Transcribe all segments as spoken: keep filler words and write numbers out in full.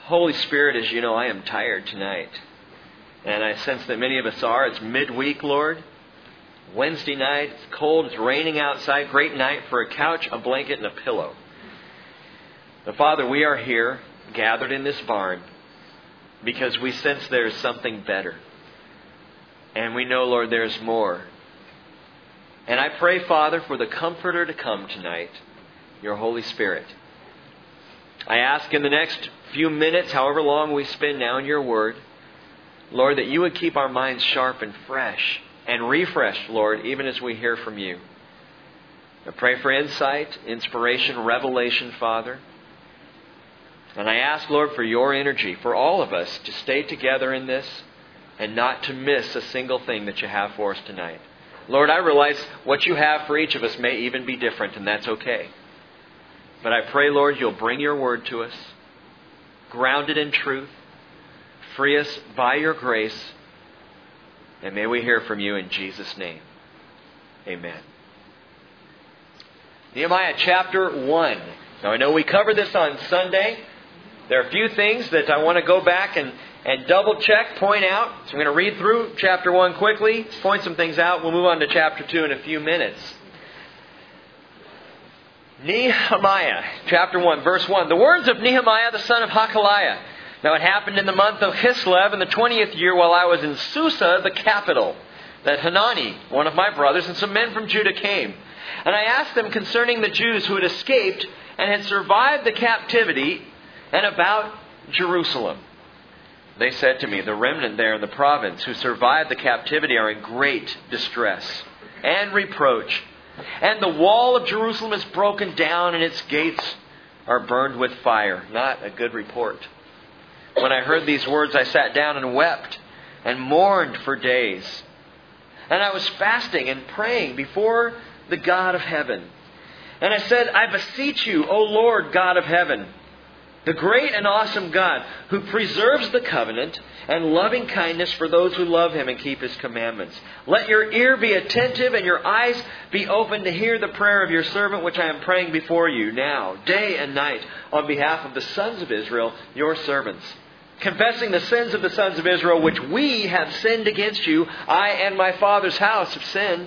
Holy Spirit, as you know, I am tired tonight. And I sense that many of us are. It's midweek, Lord. Wednesday night, it's cold, it's raining outside. Great night for a couch, a blanket, and a pillow. But Father, we are here, gathered in this barn, because we sense there's something better. And we know, Lord, there's more. And I pray, Father, for the Comforter to come tonight, your Holy Spirit. I ask in the next few minutes, however long we spend now in your Word, Lord, that you would keep our minds sharp and fresh and refreshed, Lord, even as we hear from you. I pray for insight, inspiration, revelation, Father. And I ask, Lord, for your energy, for all of us to stay together in this and not to miss a single thing that you have for us tonight. Lord, I realize what you have for each of us may even be different, and that's okay. But I pray, Lord, you'll bring your word to us, grounded in truth, free us by your grace, and may we hear from you in Jesus' name. Amen. Nehemiah chapter one. Now I know we covered this on Sunday. There are a few things that I want to go back and, and double check, point out. So I'm going to read through chapter one quickly, point some things out. We'll move on to chapter two in a few minutes. Nehemiah chapter one, verse one. The words of Nehemiah the son of Hakaliah. Now it happened in the month of Kislev in the twentieth year while I was in Susa, the capital, that Hanani, one of my brothers, and some men from Judah came. And I asked them concerning the Jews who had escaped and had survived the captivity and about Jerusalem. They said to me, the remnant there in the province who survived the captivity are in great distress and reproach. And the wall of Jerusalem is broken down and its gates are burned with fire. Not a good report. When I heard these words, I sat down and wept and mourned for days. And I was fasting and praying before the God of heaven. And I said, I beseech you, O Lord God of heaven, the great and awesome God who preserves the covenant and loving kindness for those who love Him and keep His commandments. Let your ear be attentive and your eyes be open to hear the prayer of your servant which I am praying before you now, day and night, on behalf of the sons of Israel, your servants. Confessing the sins of the sons of Israel which we have sinned against you, I and my father's house have sinned.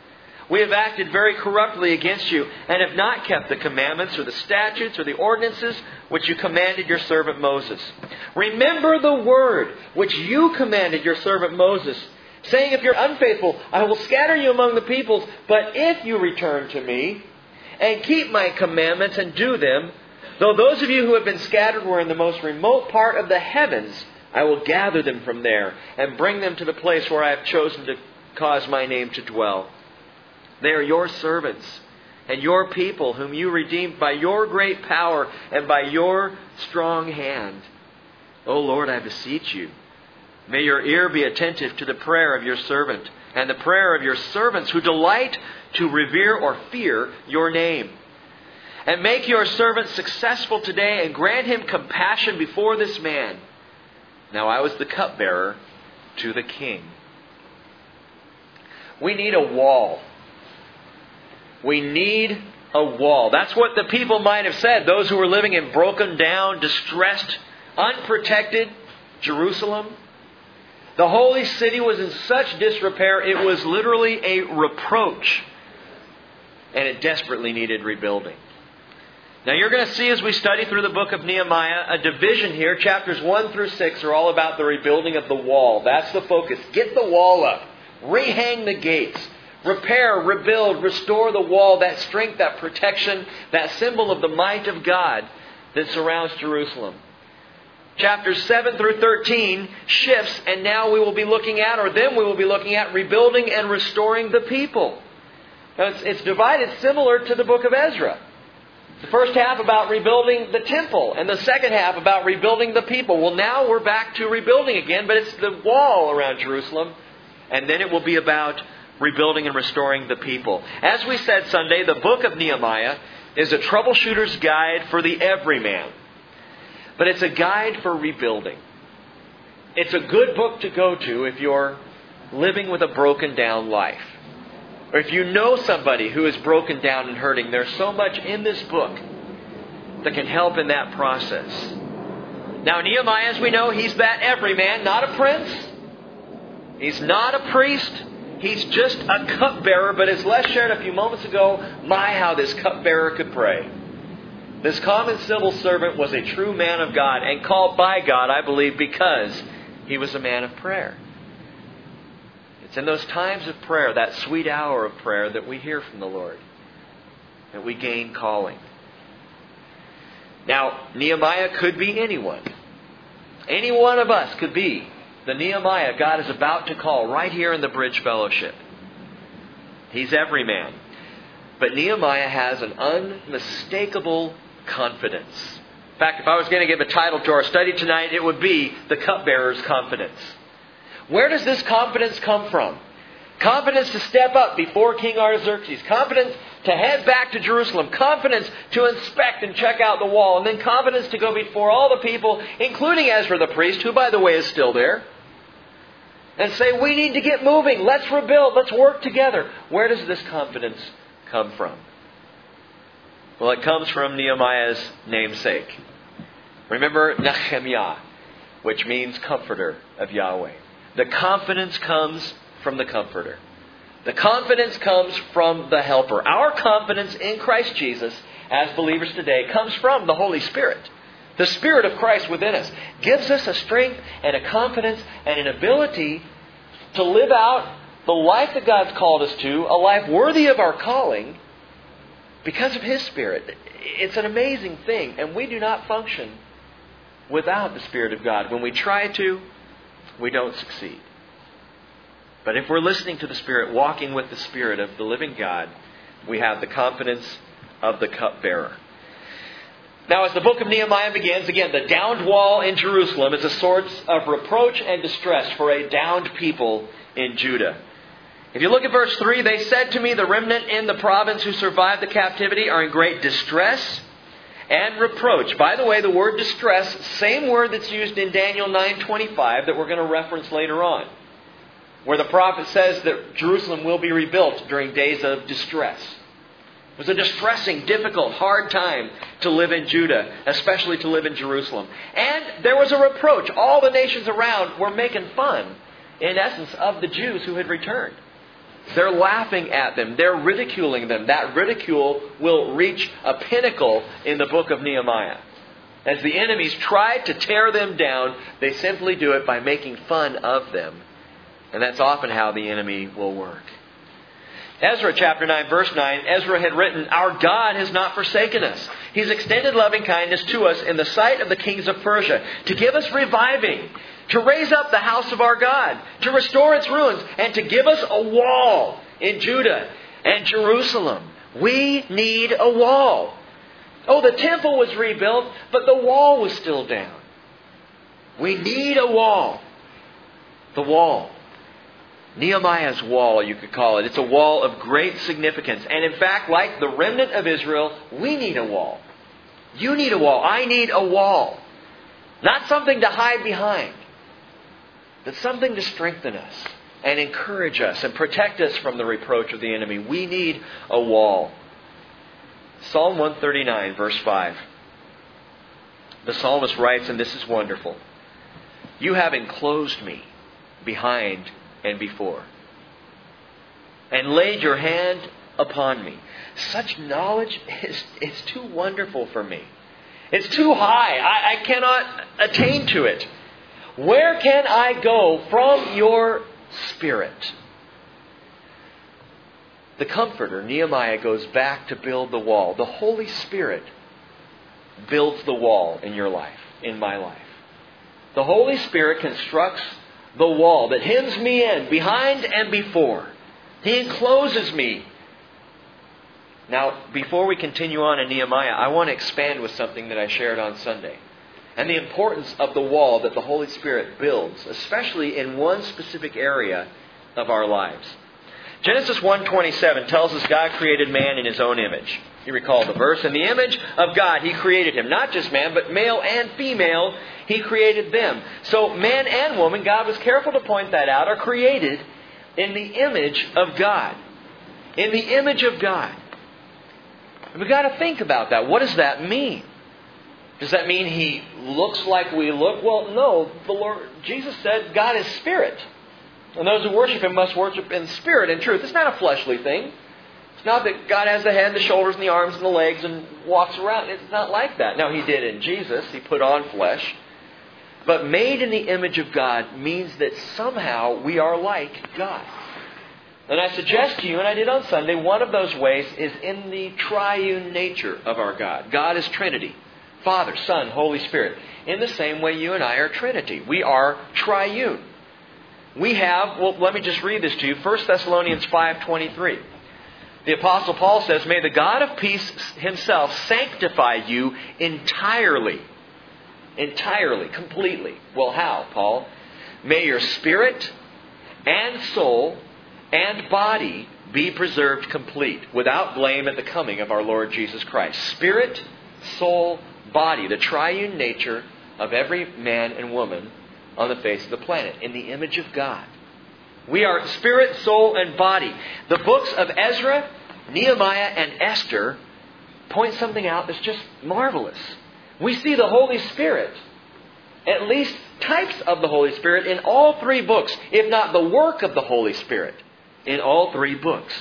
We have acted very corruptly against you and have not kept the commandments or the statutes or the ordinances which you commanded your servant Moses. Remember the word which you commanded your servant Moses, saying, if you're unfaithful, I will scatter you among the peoples. But if you return to me and keep my commandments and do them, though those of you who have been scattered were in the most remote part of the heavens, I will gather them from there and bring them to the place where I have chosen to cause my name to dwell. They are your servants and your people whom you redeemed by your great power and by your strong hand. O Lord, I beseech you, may your ear be attentive to the prayer of your servant and the prayer of your servants who delight to revere or fear your name. And make your servant successful today and grant him compassion before this man. Now I was the cupbearer to the king. We need a wall. We need a wall. That's what the people might have said. Those who were living in broken down, distressed, unprotected Jerusalem. The holy city was in such disrepair, it was literally a reproach. And it desperately needed rebuilding. Now you're going to see as we study through the book of Nehemiah, a division here. Chapters one through six are all about the rebuilding of the wall. That's the focus. Get the wall up. Rehang the gates. Repair, rebuild, restore the wall, that strength, that protection, that symbol of the might of God that surrounds Jerusalem. Chapters seven through thirteen shifts, and now we will be looking at, or then we will be looking at, rebuilding and restoring the people. Now it's, it's divided similar to the book of Ezra. The first half about rebuilding the temple, and the second half about rebuilding the people. Well, now we're back to rebuilding again, but it's the wall around Jerusalem, and then it will be about rebuilding and restoring the people. As we said Sunday, the book of Nehemiah is a troubleshooter's guide for the everyman. But it's a guide for rebuilding. It's a good book to go to if you're living with a broken down life. Or if you know somebody who is broken down and hurting, there's so much in this book that can help in that process. Now Nehemiah, as we know, he's that everyman, not a prince. He's not a priest. He's just a cupbearer. But as Les shared a few moments ago, my, how this cupbearer could pray. This common civil servant was a true man of God and called by God, I believe, because he was a man of prayer. It's in those times of prayer, that sweet hour of prayer, that we hear from the Lord, that we gain calling. Now, Nehemiah could be anyone. Any one of us could be the Nehemiah God is about to call right here in the Bridge Fellowship. He's every man. But Nehemiah has an unmistakable confidence. In fact, if I was going to give a title to our study tonight, it would be The Cupbearer's Confidence. Where does this confidence come from? Confidence to step up before King Artaxerxes. Confidence to head back to Jerusalem. Confidence to inspect and check out the wall. And then confidence to go before all the people, including Ezra the priest, who, by the way, is still there, and say, we need to get moving. Let's rebuild. Let's work together. Where does this confidence come from? Well, it comes from Nehemiah's namesake. Remember Nehemiah, which means comforter of Yahweh. The confidence comes from the Comforter. The confidence comes from the Helper. Our confidence in Christ Jesus as believers today comes from the Holy Spirit. The Spirit of Christ within us gives us a strength and a confidence and an ability to live out the life that God's called us to, a life worthy of our calling, because of His Spirit. It's an amazing thing, and we do not function without the Spirit of God. When we try to, we don't succeed. But if we're listening to the Spirit, walking with the Spirit of the living God, we have the confidence of the cupbearer. Now, as the book of Nehemiah begins, again, the downed wall in Jerusalem is a source of reproach and distress for a downed people in Judah. If you look at verse three, they said to me, the remnant in the province who survived the captivity are in great distress and reproach. By the way, the word distress, same word that's used in Daniel nine twenty-five that we're going to reference later on, where the prophet says that Jerusalem will be rebuilt during days of distress. It was a distressing, difficult, hard time to live in Judah, especially to live in Jerusalem. And there was a reproach. All the nations around were making fun, in essence, of the Jews who had returned. They're laughing at them. They're ridiculing them. That ridicule will reach a pinnacle in the book of Nehemiah. As the enemies try to tear them down, they simply do it by making fun of them. And that's often how the enemy will work. Ezra chapter nine, verse nine, Ezra had written, our God has not forsaken us. He's extended loving kindness to us in the sight of the kings of Persia, to give us reviving, to raise up the house of our God, to restore its ruins, and to give us a wall in Judah and Jerusalem. We need a wall. Oh, the temple was rebuilt, but the wall was still down. We need a wall. The wall. Nehemiah's wall, you could call it. It's a wall of great significance. And in fact, like the remnant of Israel, we need a wall. You need a wall. I need a wall. Not something to hide behind, but something to strengthen us and encourage us and protect us from the reproach of the enemy. We need a wall. Psalm one thirty-nine, verse five. The psalmist writes, and this is wonderful, you have enclosed me behind and before, and laid your hand upon me. Such knowledge is, is too wonderful for me. It's too high. I, I cannot attain to it. Where can I go from your Spirit? The Comforter, Nehemiah, goes back to build the wall. The Holy Spirit builds the wall in your life, in my life. The Holy Spirit constructs the wall that hems me in, behind and before. He encloses me. Now, before we continue on in Nehemiah, I want to expand with something that I shared on Sunday. And the importance of the wall that the Holy Spirit builds, especially in one specific area of our lives. Genesis one twenty-seven tells us God created man in His own image. You recall the verse. In the image of God, He created him. Not just man, but male and female, He created them. So man and woman, God was careful to point that out, are created in the image of God. In the image of God. We've got to think about that. What does that mean? Does that mean He looks like we look? Well, no. The Lord Jesus said God is Spirit. And those who worship Him must worship in spirit and truth. It's not a fleshly thing. It's not that God has the head, the shoulders, and the arms, and the legs, and walks around. It's not like that. Now, He did in Jesus. He put on flesh. But made in the image of God means that somehow we are like God. And I suggest to you, and I did on Sunday, one of those ways is in the triune nature of our God. God is Trinity. Father, Son, Holy Spirit. In the same way you and I are Trinity. We are triune. We have, well, let me just read this to you. First Thessalonians five twenty-three. The Apostle Paul says, "May the God of peace Himself sanctify you entirely." Entirely, completely. Well, how, Paul? "May your spirit and soul and body be preserved complete, without blame at the coming of our Lord Jesus Christ." Spirit, soul, body. The triune nature of every man and woman on the face of the planet, in the image of God. We are spirit, soul, and body. The books of Ezra, Nehemiah, and Esther point something out that's just marvelous. We see the Holy Spirit, at least types of the Holy Spirit, in all three books, if not the work of the Holy Spirit, in all three books.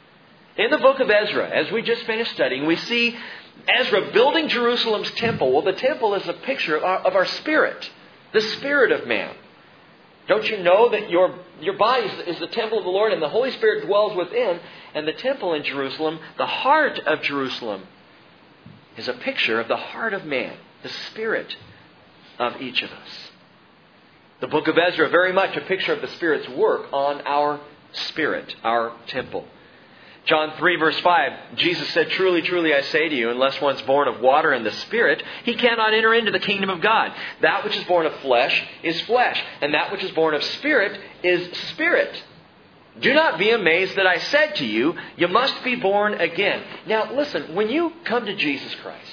In the book of Ezra, as we just finished studying, we see Ezra building Jerusalem's temple. Well, the temple is a picture of our, of our spirit. The spirit of man. Don't you know that your, your body is, is the temple of the Lord and the Holy Spirit dwells within? And the temple in Jerusalem, the heart of Jerusalem, is a picture of the heart of man. The spirit of each of us. The book of Ezra, very much a picture of the Spirit's work on our spirit, our temple. John three verse five, Jesus said, "Truly, truly, I say to you, unless one's born of water and the Spirit, he cannot enter into the kingdom of God. That which is born of flesh is flesh, and that which is born of spirit is spirit. Do not be amazed that I said to you, you must be born again." Now listen, when you come to Jesus Christ,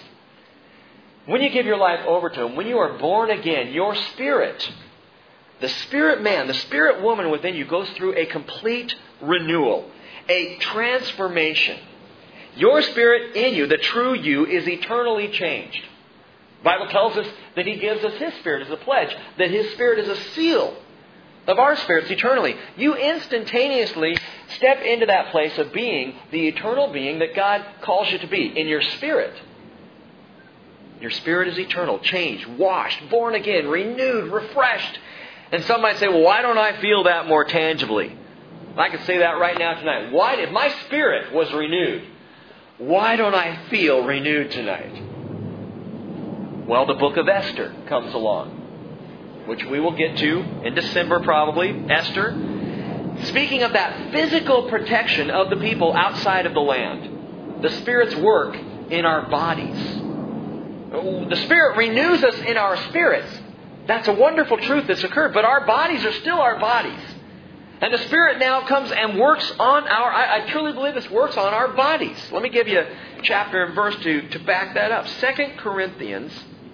when you give your life over to Him, when you are born again, your spirit, the spirit man, the spirit woman within you goes through a complete renewal. A transformation. Your spirit in you, the true you, is eternally changed. The Bible tells us that He gives us His Spirit as a pledge. That His Spirit is a seal of our spirits eternally. You instantaneously step into that place of being the eternal being that God calls you to be in your spirit. Your spirit is eternal, changed, washed, born again, renewed, refreshed. And some might say, well, why don't I feel that more tangibly? I could say that right now tonight. Why, if my spirit was renewed, why don't I feel renewed tonight? Well, the book of Esther comes along, which we will get to in December probably. Esther, speaking of that physical protection of the people outside of the land. The Spirit's work in our bodies. The Spirit renews us in our spirits. That's a wonderful truth that's occurred. But our bodies are still our bodies. And the Spirit now comes and works on our... I, I truly believe this works on our bodies. Let me give you a chapter and verse to, to back that up. Second Corinthians...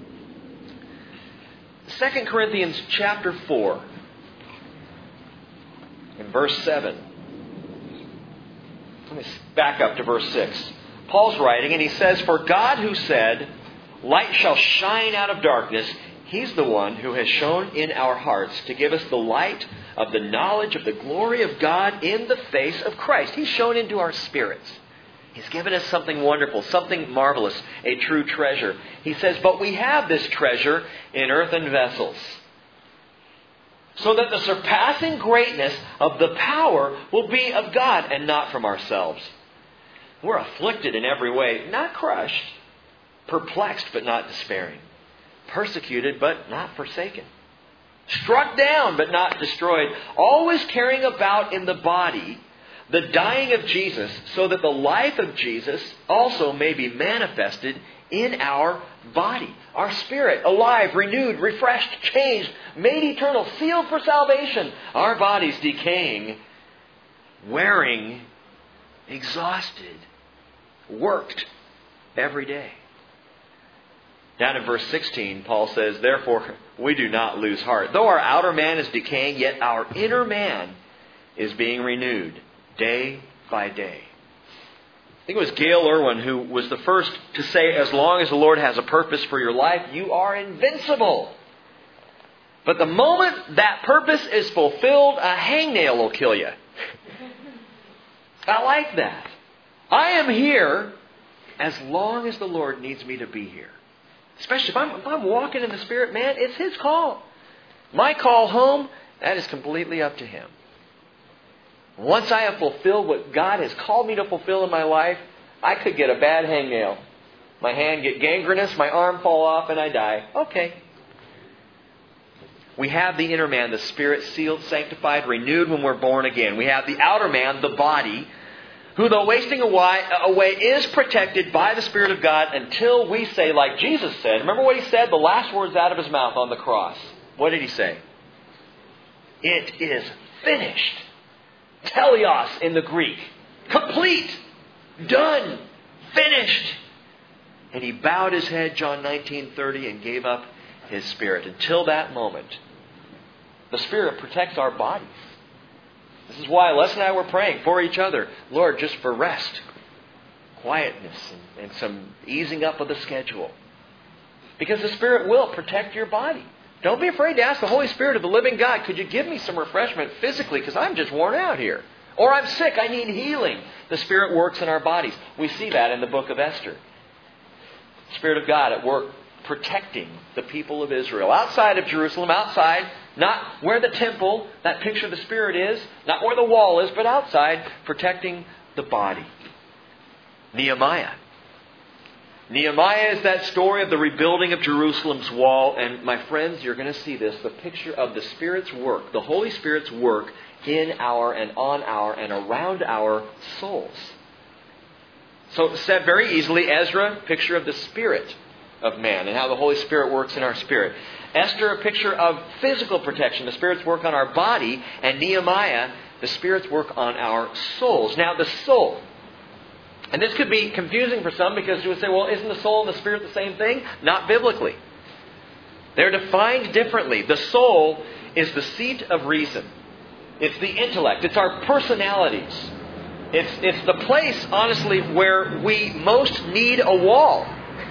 Second Corinthians chapter four. In verse seven. Let me back up to verse six. Paul's writing and he says, "For God who said, 'Light shall shine out of darkness,' He's the one who has shone in our hearts to give us the light of the knowledge of the glory of God in the face of Christ." He's shone into our spirits. He's given us something wonderful, something marvelous, a true treasure. He says, "But we have this treasure in earthen vessels, so that the surpassing greatness of the power will be of God and not from ourselves. We're afflicted in every way, not crushed, perplexed but not despairing, persecuted but not forsaken, struck down but not destroyed, always carrying about in the body the dying of Jesus, so that the life of Jesus also may be manifested in our body." Our spirit, alive, renewed, refreshed, changed, made eternal, sealed for salvation. Our bodies decaying, wearing, exhausted, worked every day. Down in verse sixteen, Paul says, "Therefore we do not lose heart. Though our outer man is decaying, yet our inner man is being renewed day by day." think it was Gail Irwin who was the first to say, as long as the Lord has a purpose for your life, you are invincible. But the moment that purpose is fulfilled, a hangnail will kill you. I like that. I am here as long as the Lord needs me to be here. Especially if I'm, if I'm walking in the Spirit, man, it's His call. My call home, that is completely up to Him. Once I have fulfilled what God has called me to fulfill in my life, I could get a bad hangnail. My hand get gangrenous, my arm fall off, and I die. Okay. We have the inner man, the Spirit, sealed, sanctified, renewed when we're born again. We have the outer man, the body, who though wasting away, away is protected by the Spirit of God until we say, like Jesus said. Remember what He said? The last words out of His mouth on the cross. What did He say? It is finished. Teleos in the Greek. Complete. Done. Finished. And He bowed His head, John nineteen thirty, and gave up His Spirit. Until that moment, the Spirit protects our bodies. This is why Les and I were praying for each other. Lord, just for rest, quietness, and, and some easing up of the schedule. Because the Spirit will protect your body. Don't be afraid to ask the Holy Spirit of the living God, could you give me some refreshment physically? Because I'm just worn out here. Or I'm sick, I need healing. The Spirit works in our bodies. We see that in the book of Esther. The Spirit of God at work protecting the people of Israel. Outside of Jerusalem, outside, not where the temple, that picture of the Spirit is, not where the wall is, but outside, protecting the body. Nehemiah. Nehemiah is that story of the rebuilding of Jerusalem's wall. And my friends, you're going to see this, the picture of the Spirit's work, the Holy Spirit's work in our and on our and around our souls. So said very easily, Ezra, picture of the Spirit of man and how the Holy Spirit works in our spirit. Esther, a picture of physical protection, the Spirit's work on our body. And Nehemiah, the Spirit's work on our souls. Now the soul. And this could be confusing for some because you would say, well, isn't the soul and the Spirit the same thing? Not biblically. They're defined differently. The soul is the seat of reason. It's the intellect. It's our personalities. It's, it's the place, honestly, where we most need a wall.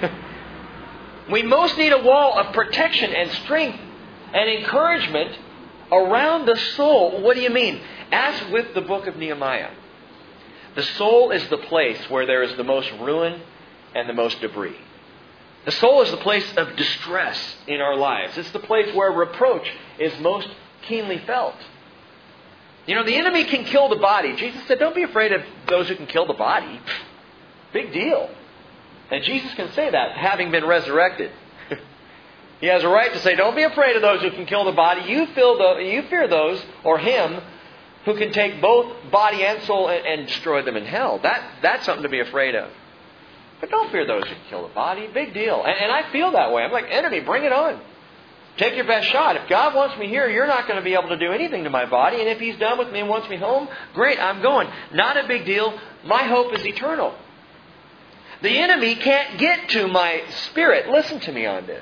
We most need a wall of protection and strength and encouragement around the soul. What do you mean? As with the book of Nehemiah, the soul is the place where there is the most ruin and the most debris. The soul is the place of distress in our lives. It's the place where reproach is most keenly felt. You know, the enemy can kill the body. Jesus said, don't be afraid of those who can kill the body. Big deal. And Jesus can say that, having been resurrected. He has a right to say, don't be afraid of those who can kill the body. You, feel the, you fear those, or Him, who can take both body and soul and, and destroy them in hell. That, that's something to be afraid of. But don't fear those who can kill the body. Big deal. And, and I feel that way. I'm like, enemy, bring it on. Take your best shot. If God wants me here, you're not going to be able to do anything to my body. And if He's done with me and wants me home, great, I'm going. Not a big deal. My hope is eternal. The enemy can't get to my spirit. Listen to me on this.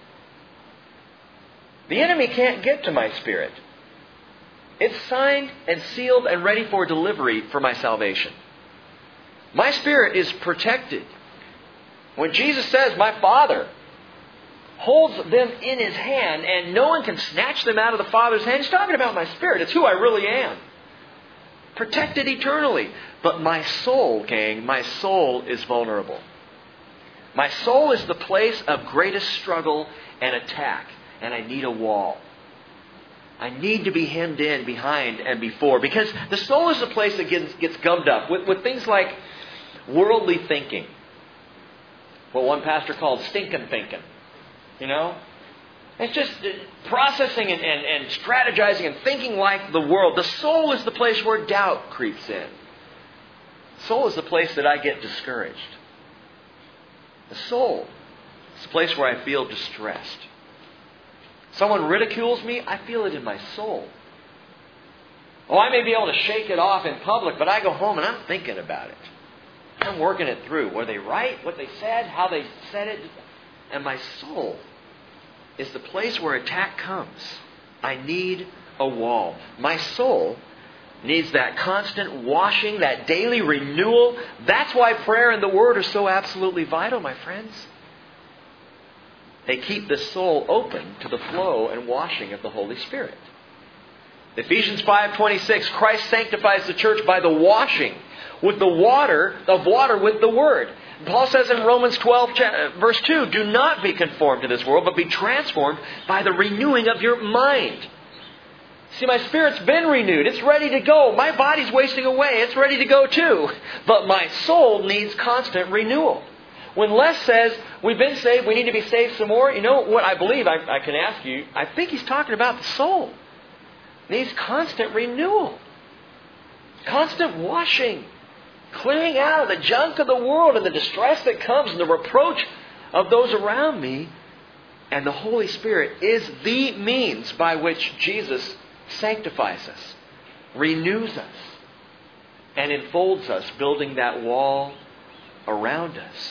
The enemy can't get to my spirit. It's signed and sealed and ready for delivery for my salvation. My spirit is protected. When Jesus says, my Father holds them in His hand and no one can snatch them out of the Father's hand, He's talking about my spirit. It's who I really am. Protected eternally. But my soul, gang, my soul is vulnerable. My soul is the place of greatest struggle and attack. And I need a wall. I need to be hemmed in behind and before. Because the soul is the place that gets, gets gummed up with, with things like worldly thinking. What one pastor called stinking thinking. You know? It's just processing and, and, and strategizing and thinking like the world. The soul is the place where doubt creeps in. The soul is the place that I get discouraged. The soul is the place where I feel distressed. Someone ridicules me, I feel it in my soul. Oh, I may be able to shake it off in public, but I go home and I'm thinking about it. I'm working it through. Were they right? What they said? How they said it? And my soul is the place where attack comes. I need a wall. My soul needs that constant washing, that daily renewal. That's why prayer and the Word are so absolutely vital, my friends. They keep the soul open to the flow and washing of the Holy Spirit. Ephesians five twenty-six, Christ sanctifies the church by the washing with the water, of water with the Word. Paul says in Romans twelve, verse two, do not be conformed to this world, but be transformed by the renewing of your mind. See, my spirit's been renewed. It's ready to go. My body's wasting away. It's ready to go too. But my soul needs constant renewal. When Les says, we've been saved, we need to be saved some more, you know what I believe, I, I can ask you, I think he's talking about the soul. It needs constant renewal. Constant washing. Clearing out of the junk of the world and the distress that comes and the reproach of those around me. And the Holy Spirit is the means by which Jesus sanctifies us, renews us, and enfolds us, building that wall around us.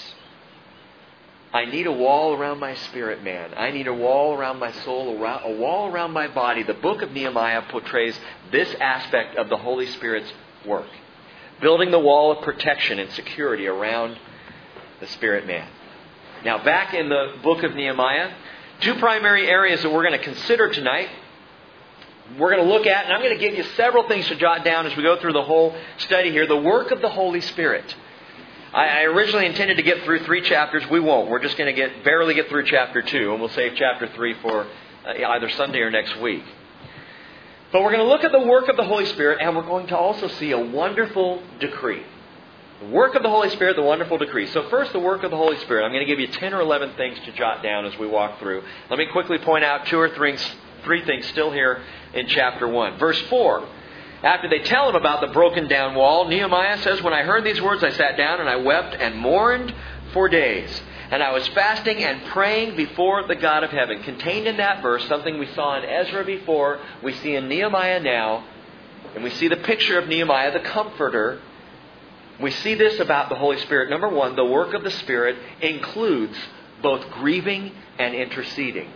I need a wall around my spirit, man. I need a wall around my soul, a wall around my body. The book of Nehemiah portrays this aspect of the Holy Spirit's work. Building the wall of protection and security around the spirit man. Now, back in the book of Nehemiah, two primary areas that we're going to consider tonight. We're going to look at, and I'm going to give you several things to jot down as we go through the whole study here. The work of the Holy Spirit. I originally intended to get through three chapters. We won't. We're just going to get barely get through chapter two, and we'll save chapter three for either Sunday or next week. But we're going to look at the work of the Holy Spirit, and we're going to also see a wonderful decree. The work of the Holy Spirit, the wonderful decree. So first, the work of the Holy Spirit. I'm going to give you ten or eleven things to jot down as we walk through. Let me quickly point out two or three, three things still here in chapter one. Verse four. After they tell him about the broken down wall, Nehemiah says, when I heard these words, I sat down and I wept and mourned for days. And I was fasting and praying before the God of heaven. Contained in that verse, something we saw in Ezra before, we see in Nehemiah now. And we see the picture of Nehemiah, the comforter. We see this about the Holy Spirit. Number one, the work of the Spirit includes both grieving and interceding.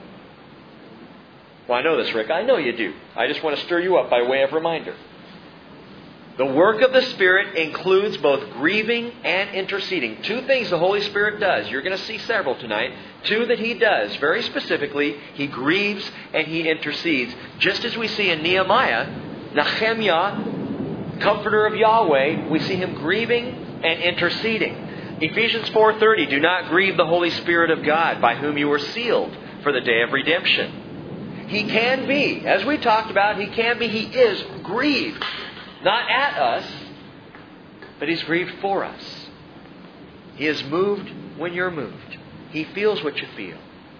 Well, I know this, Rick. I know you do. I just want to stir you up by way of reminder. The work of the Spirit includes both grieving and interceding. Two things the Holy Spirit does. You're going to see several tonight. Two that He does. Very specifically, He grieves and He intercedes. Just as we see in Nehemiah, Nehemiah, comforter of Yahweh, we see him grieving and interceding. Ephesians four thirty, do not grieve the Holy Spirit of God, by whom you were sealed for the day of redemption. He can be, as we talked about, He can be, He is grieved. Not at us, but He's grieved for us. He is moved when you're moved. He feels what you feel.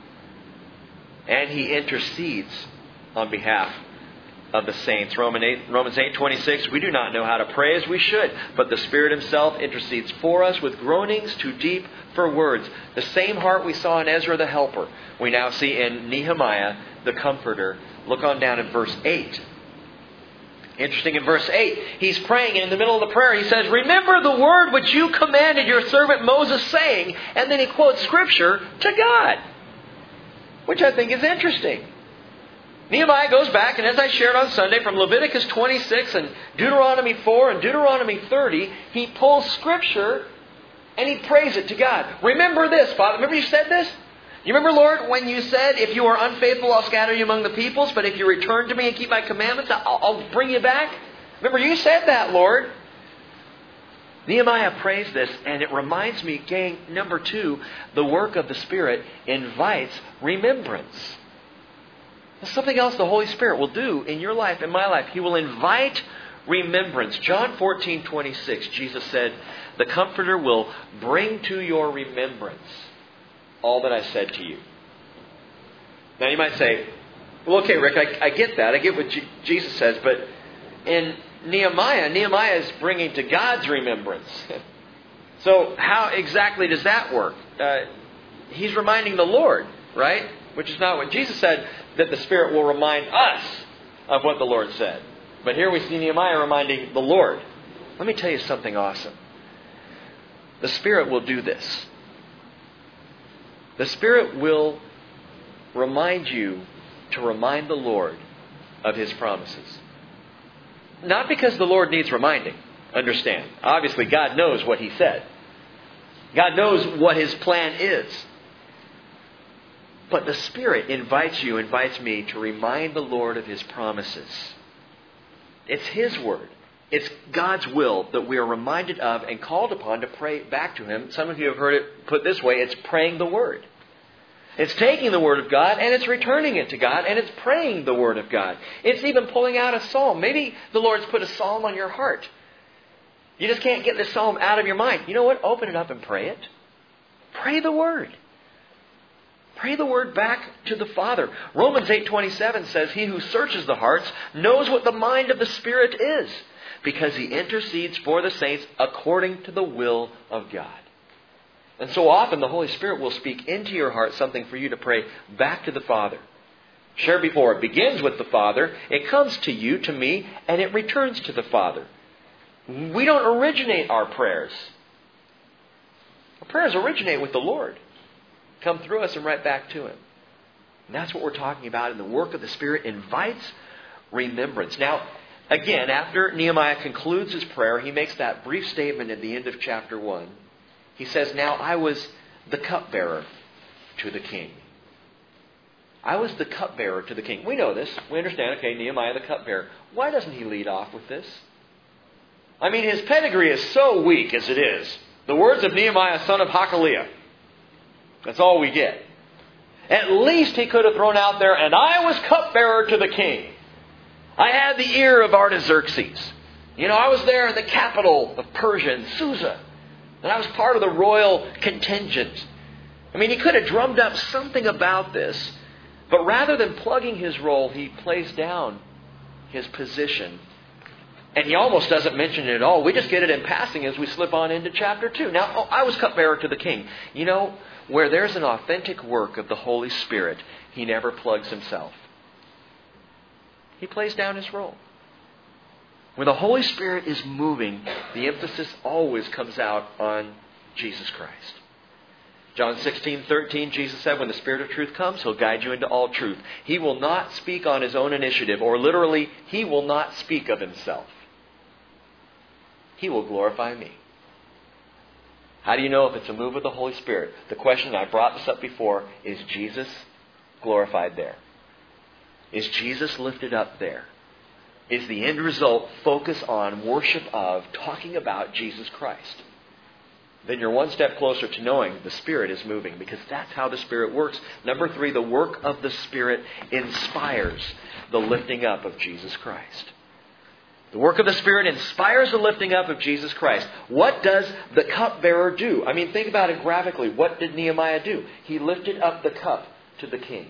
And He intercedes on behalf of the saints. Romans eight twenty-six, we do not know how to pray as we should, but the Spirit Himself intercedes for us with groanings too deep for words. The same heart we saw in Ezra the helper, we now see in Nehemiah the comforter. Look on down at verse eight. Interesting, in verse eight, he's praying, and in the middle of the prayer he says, remember the word which you commanded your servant Moses, saying, and then he quotes Scripture to God, which I think is interesting. Nehemiah goes back, and as I shared on Sunday, from Leviticus twenty-six and Deuteronomy four and Deuteronomy thirty, he pulls Scripture and he prays it to God. Remember this, Father. Remember you said this? You remember, Lord, when you said, if you are unfaithful, I'll scatter you among the peoples, but if you return to me and keep my commandments, I'll, I'll bring you back? Remember, you said that, Lord. Nehemiah prays this, and it reminds me, gang, number two, the work of the Spirit invites remembrance. There's something else the Holy Spirit will do in your life, in my life. He will invite remembrance. John fourteen twenty-six, Jesus said, the Comforter will bring to your remembrance all that I said to you. Now you might say, well, okay, Rick, I, I get that. I get what G- Jesus says, but in Nehemiah, Nehemiah is bringing to God's remembrance. So how exactly does that work? Uh, he's reminding the Lord, right? Which is not what Jesus said, that the Spirit will remind us of what the Lord said. But here we see Nehemiah reminding the Lord. Let me tell you something awesome. The Spirit will do this. The Spirit will remind you to remind the Lord of His promises. Not because the Lord needs reminding. Understand. Obviously, God knows what He said. God knows what His plan is. But the Spirit invites you, invites me to remind the Lord of His promises. It's His Word. It's God's will that we are reminded of and called upon to pray back to Him. Some of you have heard it put this way. It's praying the Word. It's taking the Word of God and it's returning it to God and it's praying the Word of God. It's even pulling out a psalm. Maybe the Lord's put a psalm on your heart. You just can't get this psalm out of your mind. You know what? Open it up and pray it. Pray the Word. Pray the Word back to the Father. Romans eight twenty-seven says, He who searches the hearts knows what the mind of the Spirit is, because He intercedes for the saints according to the will of God. And so often the Holy Spirit will speak into your heart something for you to pray back to the Father. Shared before, it begins with the Father, it comes to you, to me, and it returns to the Father. We don't originate our prayers. Our prayers originate with the Lord. Come through us and right back to Him. And that's what we're talking about. And the work of the Spirit invites remembrance. Now, again, after Nehemiah concludes his prayer, he makes that brief statement at the end of chapter one. He says, now I was the cupbearer to the king. I was the cupbearer to the king. We know this. We understand, okay, Nehemiah the cupbearer. Why doesn't he lead off with this? I mean, his pedigree is so weak as it is. The words of Nehemiah, son of Hakaliah. That's all we get. At least he could have thrown out there, and I was cupbearer to the king. I had the ear of Artaxerxes. You know, I was there in the capital of Persia, in Susa. And I was part of the royal contingent. I mean, he could have drummed up something about this. But rather than plugging his role, he plays down his position. And he almost doesn't mention it at all. We just get it in passing as we slip on into chapter two. Now, oh, I was cupbearer to the king. You know, where there's an authentic work of the Holy Spirit, He never plugs Himself. He plays down His role. When the Holy Spirit is moving, the emphasis always comes out on Jesus Christ. John sixteen thirteen, Jesus said, when the Spirit of truth comes, He'll guide you into all truth. He will not speak on His own initiative, or literally, He will not speak of Himself. He will glorify me. How do you know if it's a move of the Holy Spirit? The question, I brought this up before, is Jesus glorified there? Is Jesus lifted up there? Is the end result focus on worship of, talking about Jesus Christ? Then you're one step closer to knowing the Spirit is moving, because that's how the Spirit works. Number three, the work of the Spirit inspires the lifting up of Jesus Christ. The work of the Spirit inspires the lifting up of Jesus Christ. What does the cupbearer do? I mean, think about it graphically. What did Nehemiah do? He lifted up the cup to the king.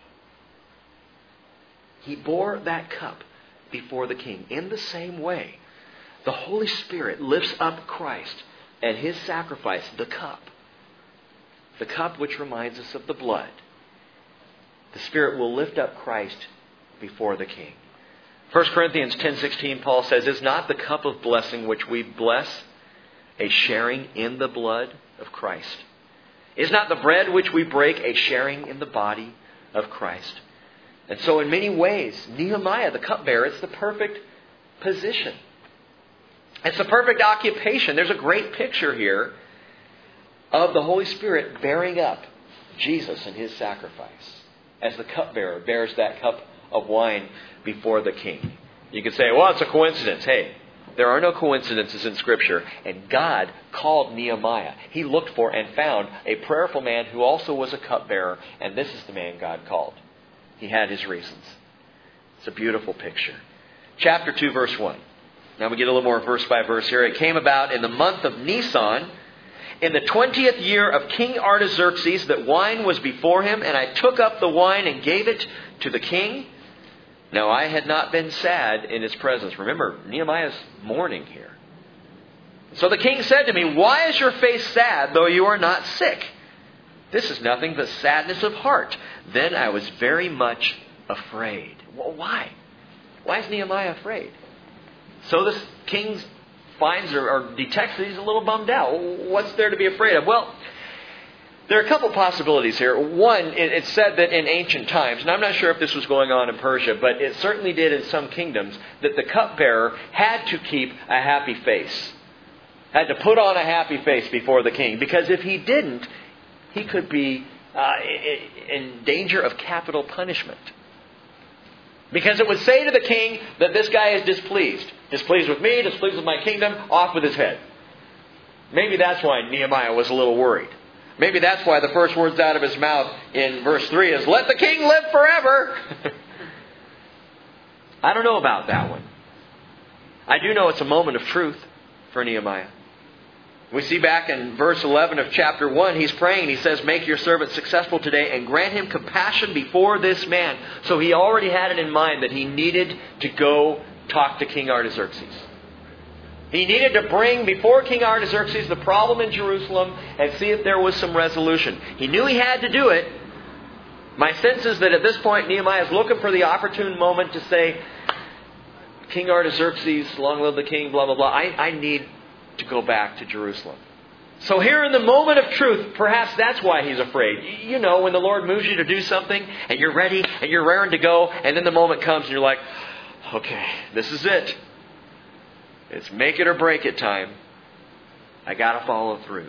He bore that cup before the king. In the same way, the Holy Spirit lifts up Christ and His sacrifice, the cup. The cup which reminds us of the blood. The Spirit will lift up Christ before the king. First Corinthians ten sixteen, Paul says, is not the cup of blessing which we bless a sharing in the blood of Christ? Is not the bread which we break a sharing in the body of Christ? And so in many ways, Nehemiah, the cupbearer, it's the perfect position. It's the perfect occupation. There's a great picture here of the Holy Spirit bearing up Jesus and His sacrifice as the cupbearer bears that cup of wine before the king. You could say, well, it's a coincidence. Hey, there are no coincidences in Scripture. And God called Nehemiah. He looked for and found a prayerful man who also was a cupbearer. And this is the man God called. He had his reasons. It's a beautiful picture. Chapter two, verse one. Now we get a little more verse by verse here. It came about in the month of Nisan, in the twentieth year of King Artaxerxes, that wine was before him, and I took up the wine and gave it to the king. Now I had not been sad in his presence. Remember, Nehemiah's mourning here. So the king said to me, why is your face sad, though you are not sick? This is nothing but sadness of heart. Then I was very much afraid. Well, why? Why is Nehemiah afraid? So this king finds or, or detects that he's a little bummed out. What's there to be afraid of? Well, There are a couple possibilities here. One, it, it's said that in ancient times, and I'm not sure if this was going on in Persia, but it certainly did in some kingdoms, that the cupbearer had to keep a happy face. Had to put on a happy face before the king. Because if he didn't, he could be uh, in danger of capital punishment. Because it would say to the king that this guy is displeased. Displeased with me, displeased with my kingdom, off with his head. Maybe that's why Nehemiah was a little worried. Maybe that's why the first words out of his mouth in verse three is, "Let the king live forever." I don't know about that one. I do know it's a moment of truth for Nehemiah. We see back in verse eleven of chapter one, he's praying. He says, "Make your servant successful today and grant him compassion before this man." So he already had it in mind that he needed to go talk to King Artaxerxes. He needed to bring before King Artaxerxes the problem in Jerusalem and see if there was some resolution. He knew he had to do it. My sense is that at this point Nehemiah is looking for the opportune moment to say, "King Artaxerxes, long live the king, blah, blah, blah. I, I need to go back to Jerusalem." So here in the moment of truth, perhaps that's why he's afraid. You know, when the Lord moves you to do something and you're ready and you're raring to go, and then the moment comes and you're like, okay, this is it. It's make it or break it time. I got to follow through.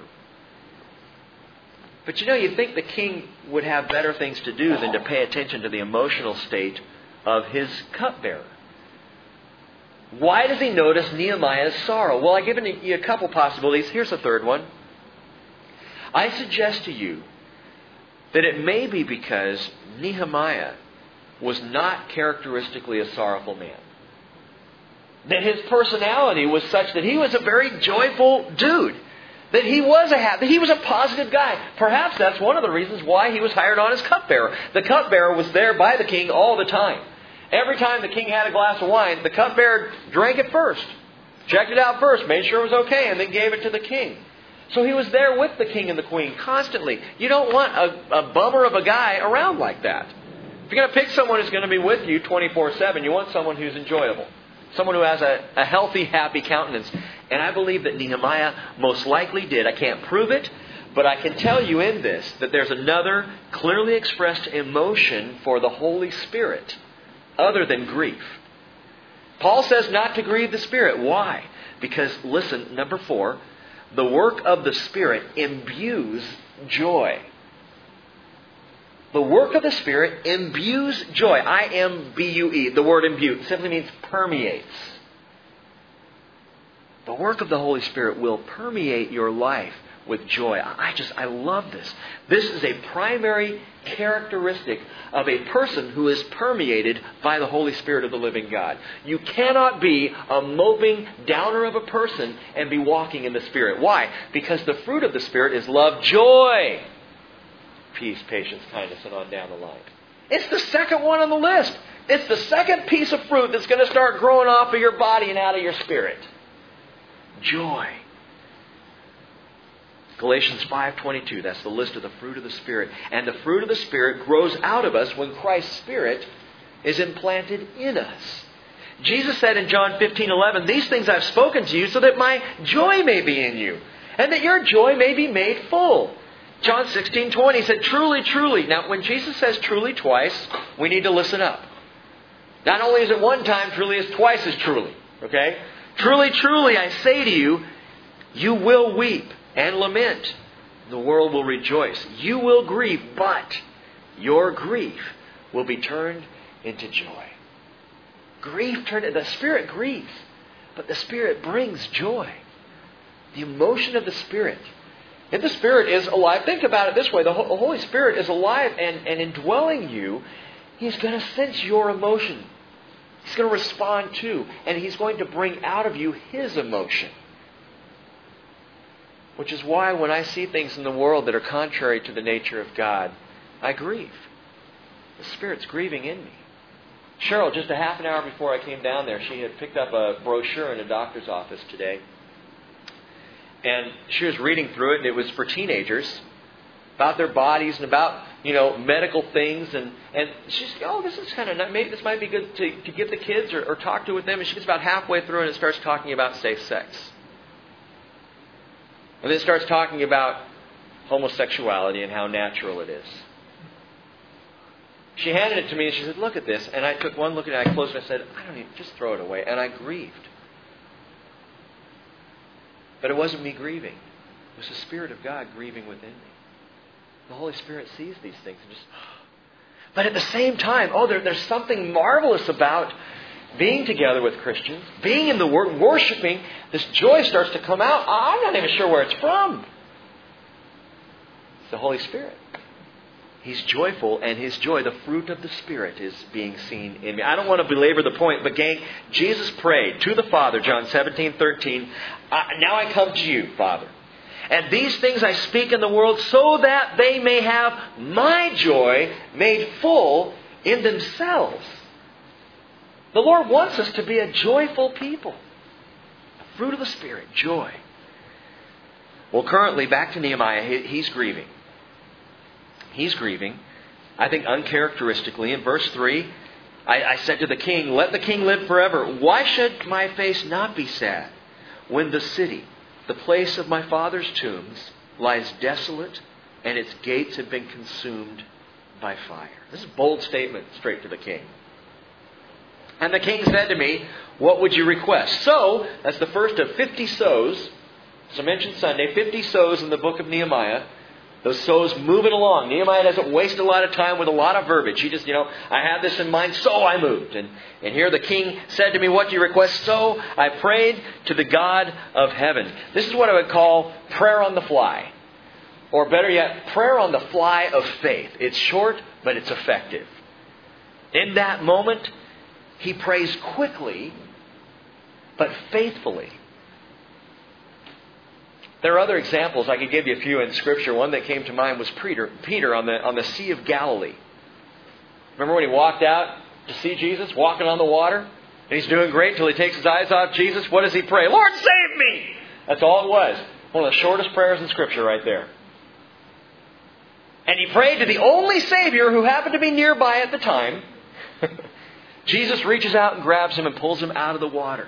But you know, you'd think the king would have better things to do than to pay attention to the emotional state of his cupbearer. Why does he notice Nehemiah's sorrow? Well, I've given you a couple possibilities. Here's a third one. I suggest to you that it may be because Nehemiah was not characteristically a sorrowful man. That his personality was such that he was a very joyful dude. That he was a happy, he was a positive guy. Perhaps that's one of the reasons why he was hired on as cupbearer. The cupbearer was there by the king all the time. Every time the king had a glass of wine, the cupbearer drank it first. Checked it out first, made sure it was okay, and then gave it to the king. So he was there with the king and the queen constantly. You don't want a, a bummer of a guy around like that. If you're going to pick someone who's going to be with you twenty-four seven, you want someone who's enjoyable. Someone who has a, a healthy, happy countenance. And I believe that Nehemiah most likely did. I can't prove it, but I can tell you in this that there's another clearly expressed emotion for the Holy Spirit other than grief. Paul says not to grieve the Spirit. Why? Because, listen, number four, the work of the Spirit imbues joy. The work of the Spirit imbues joy. I M B U E. The word imbue simply means permeates. The work of the Holy Spirit will permeate your life with joy. I just, I love this. This is a primary characteristic of a person who is permeated by the Holy Spirit of the living God. You cannot be a moping downer of a person and be walking in the Spirit. Why? Because the fruit of the Spirit is love, joy, peace, patience, kindness, and on down the line. It's the second one on the list. It's the second piece of fruit that's going to start growing off of your body and out of your spirit. Joy. Galatians five twenty-two, that's the list of the fruit of the Spirit. And the fruit of the Spirit grows out of us when Christ's Spirit is implanted in us. Jesus said in John fifteen eleven, "These things I've spoken to you so that my joy may be in you, and that your joy may be made full." John sixteen twenty said, "Truly, truly." Now, when Jesus says truly twice, we need to listen up. Not only is it one time truly, it's twice as truly. Okay? "Truly, truly, I say to you, you will weep and lament. The world will rejoice. You will grieve, but your grief will be turned into joy." Grief turned, the Spirit grieves, but the Spirit brings joy. The emotion of the Spirit. If the Spirit is alive, think about it this way. The Holy Spirit is alive and, and indwelling you. He's going to sense your emotion. He's going to respond to, and He's going to bring out of you His emotion. Which is why when I see things in the world that are contrary to the nature of God, I grieve. The Spirit's grieving in me. Cheryl, just a half an hour before I came down there, she had picked up a brochure in a doctor's office today. And she was reading through it, and it was for teenagers, about their bodies and about, you know, medical things. And, and she's, oh, this is kind of nice. Maybe this might be good to, to give the kids or, or talk to with them. And she gets about halfway through, and it starts talking about safe sex. And then it starts talking about homosexuality and how natural it is. She handed it to me and she said, look at this. And I took one look at it, I closed it and I said, I don't need, just throw it away. And I grieved. But it wasn't me grieving. It was the Spirit of God grieving within me. The Holy Spirit sees these things and just... But at the same time, oh, there, there's something marvelous about being together with Christians, being in the Word, worshiping. This joy starts to come out. I'm not even sure where it's from. It's the Holy Spirit. He's joyful, and His joy, the fruit of the Spirit, is being seen in me. I don't want to belabor the point, but gang, Jesus prayed to the Father, John seventeen thirteen, now I come to you, Father. And these things I speak in the world so that they may have my joy made full in themselves. The Lord wants us to be a joyful people. The fruit of the Spirit, joy. Well, currently, back to Nehemiah, he's grieving. He's grieving. I think uncharacteristically. In verse three, I, I said to the king, let the king live forever. Why should my face not be sad when the city, the place of my father's tombs, lies desolate and its gates have been consumed by fire? This is a bold statement straight to the king. And the king said to me, what would you request? So, that's the first of fifty sows. As I mentioned Sunday, fifty sows in the book of Nehemiah. Those sows moving along. Nehemiah doesn't waste a lot of time with a lot of verbiage. He just, you know, I had this in mind, so I moved. And, and here the king said to me, what do you request? So I prayed to the God of heaven. This is what I would call prayer on the fly. Or better yet, prayer on the fly of faith. It's short, but it's effective. In that moment, he prays quickly, but faithfully. There are other examples. I could give you a few in Scripture. One that came to mind was Peter, Peter on the on the Sea of Galilee. Remember when he walked out to see Jesus, walking on the water? And he's doing great until he takes his eyes off Jesus. What does he pray? Lord, save me! That's all it was. One of the shortest prayers in Scripture right there. And he prayed to the only Savior who happened to be nearby at the time. Jesus reaches out and grabs him and pulls him out of the water.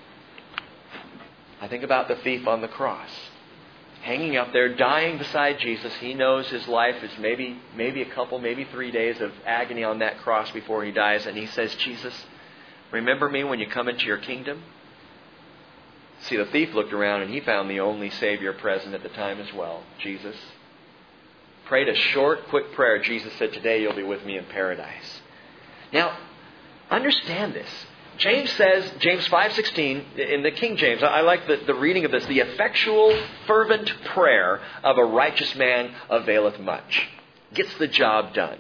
I think about the thief on the cross. Hanging up there, dying beside Jesus. He knows his life is maybe maybe a couple, maybe three days of agony on that cross before he dies. And he says, Jesus, remember me when you come into your kingdom? See, the thief looked around and he found the only Savior present at the time as well, Jesus. Prayed a short, quick prayer. Jesus said, today you'll be with me in paradise. Now, understand this. James says, James five sixteen, in the King James, I like the, the reading of this, the effectual, fervent prayer of a righteous man availeth much. Gets the job done.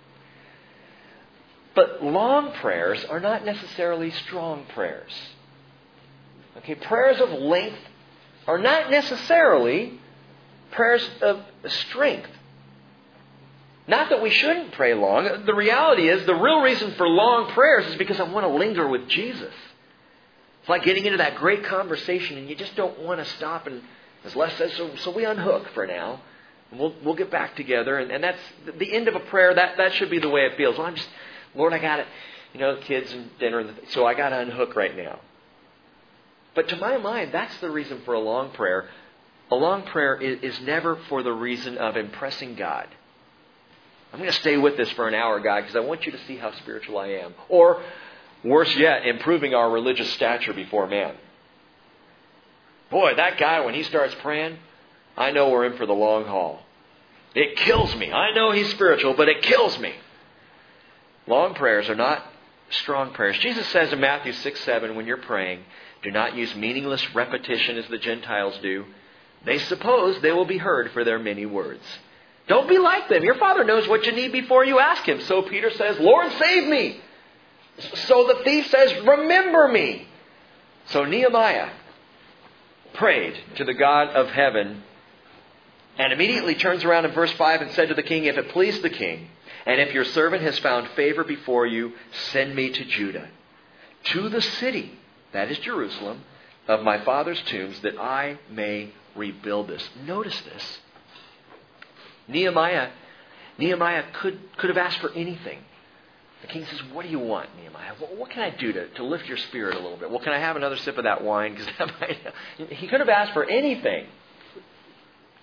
But long prayers are not necessarily strong prayers. Okay, prayers of length are not necessarily prayers of strength. Not that we shouldn't pray long. The reality is, the real reason for long prayers is because I want to linger with Jesus. It's like getting into that great conversation and you just don't want to stop. And as Les says, so, so we unhook for now. And we'll we'll get back together. And, and that's the end of a prayer. That, that should be the way it feels. Well, I'm just, Lord, I got it. You know, the kids and dinner. And the, so I got to unhook right now. But to my mind, that's the reason for a long prayer. A long prayer is, is never for the reason of impressing God. I'm going to stay with this for an hour, God, because I want you to see how spiritual I am. Or, worse yet, improving our religious stature before man. Boy, that guy, when he starts praying, I know we're in for the long haul. It kills me. I know he's spiritual, but it kills me. Long prayers are not strong prayers. Jesus says in Matthew six seven, when you're praying, do not use meaningless repetition as the Gentiles do. They suppose they will be heard for their many words. Don't be like them. Your Father knows what you need before you ask Him. So Peter says, Lord, save me. So the thief says, remember me. So Nehemiah prayed to the God of heaven and immediately turns around in verse five and said to the king, if it please the king, and if your servant has found favor before you, send me to Judah, to the city, that is Jerusalem, of my father's tombs, that I may rebuild this. Notice this. Nehemiah, Nehemiah could, could have asked for anything. The king says, what do you want, Nehemiah? What, what can I do to, to lift your spirit a little bit? Well, can I have another sip of that wine? Because that might... He could have asked for anything.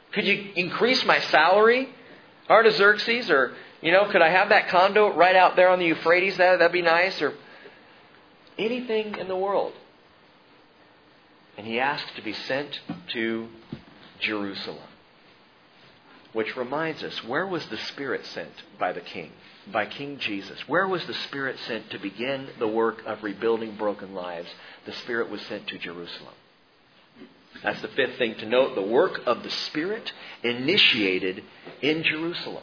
Could you increase my salary, Artaxerxes? Or, you know, could I have that condo right out there on the Euphrates? That, that'd be nice. Or anything in the world. And he asked to be sent to Jerusalem. Which reminds us, where was the Spirit sent by the King? By King Jesus. Where was the Spirit sent to begin the work of rebuilding broken lives? The Spirit was sent to Jerusalem. That's the fifth thing to note. The work of the Spirit initiated in Jerusalem.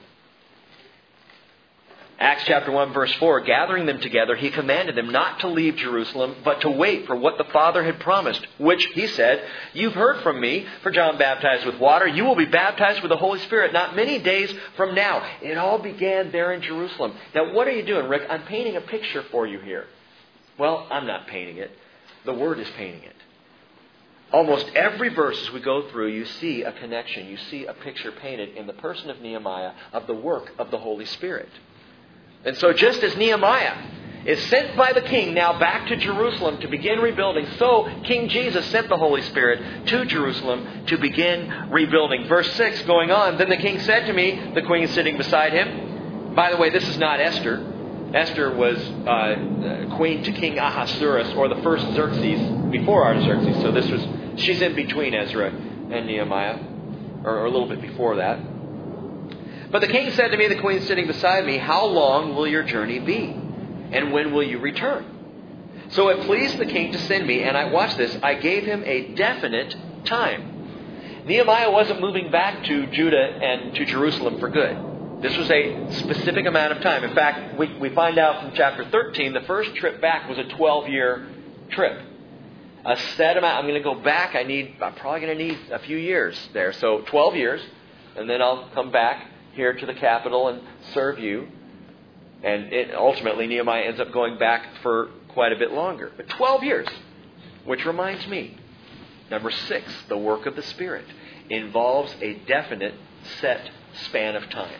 Acts chapter one verse four, gathering them together, he commanded them not to leave Jerusalem, but to wait for what the Father had promised, which, he said, you've heard from me, for John baptized with water. You will be baptized with the Holy Spirit not many days from now. It all began there in Jerusalem. Now, what are you doing, Rick? I'm painting a picture for you here. Well, I'm not painting it. The Word is painting it. Almost every verse as we go through, you see a connection. You see a picture painted in the person of Nehemiah of the work of the Holy Spirit. And so just as Nehemiah is sent by the king now back to Jerusalem to begin rebuilding, so King Jesus sent the Holy Spirit to Jerusalem to begin rebuilding. Verse six going on, then the king said to me, the queen sitting beside him. By the way, this is not Esther. Esther was uh, queen to King Ahasuerus, or the first Xerxes before Artaxerxes. So this was, she's in between Ezra and Nehemiah, or, or a little bit before that. But the king said to me, the queen sitting beside me, how long will your journey be? And when will you return? So it pleased the king to send me, and I, watch this, I gave him a definite time. Nehemiah wasn't moving back to Judah and to Jerusalem for good. This was a specific amount of time. In fact, we, we find out from chapter thirteen, the first trip back was a twelve-year trip. A set amount. I'm going to go back. I need, I'm probably going to need a few years there. So twelve years, and then I'll come back here to the capital and serve you. And it, ultimately, Nehemiah ends up going back for quite a bit longer. But twelve years. Which reminds me, number six, the work of the Spirit involves a definite set span of time.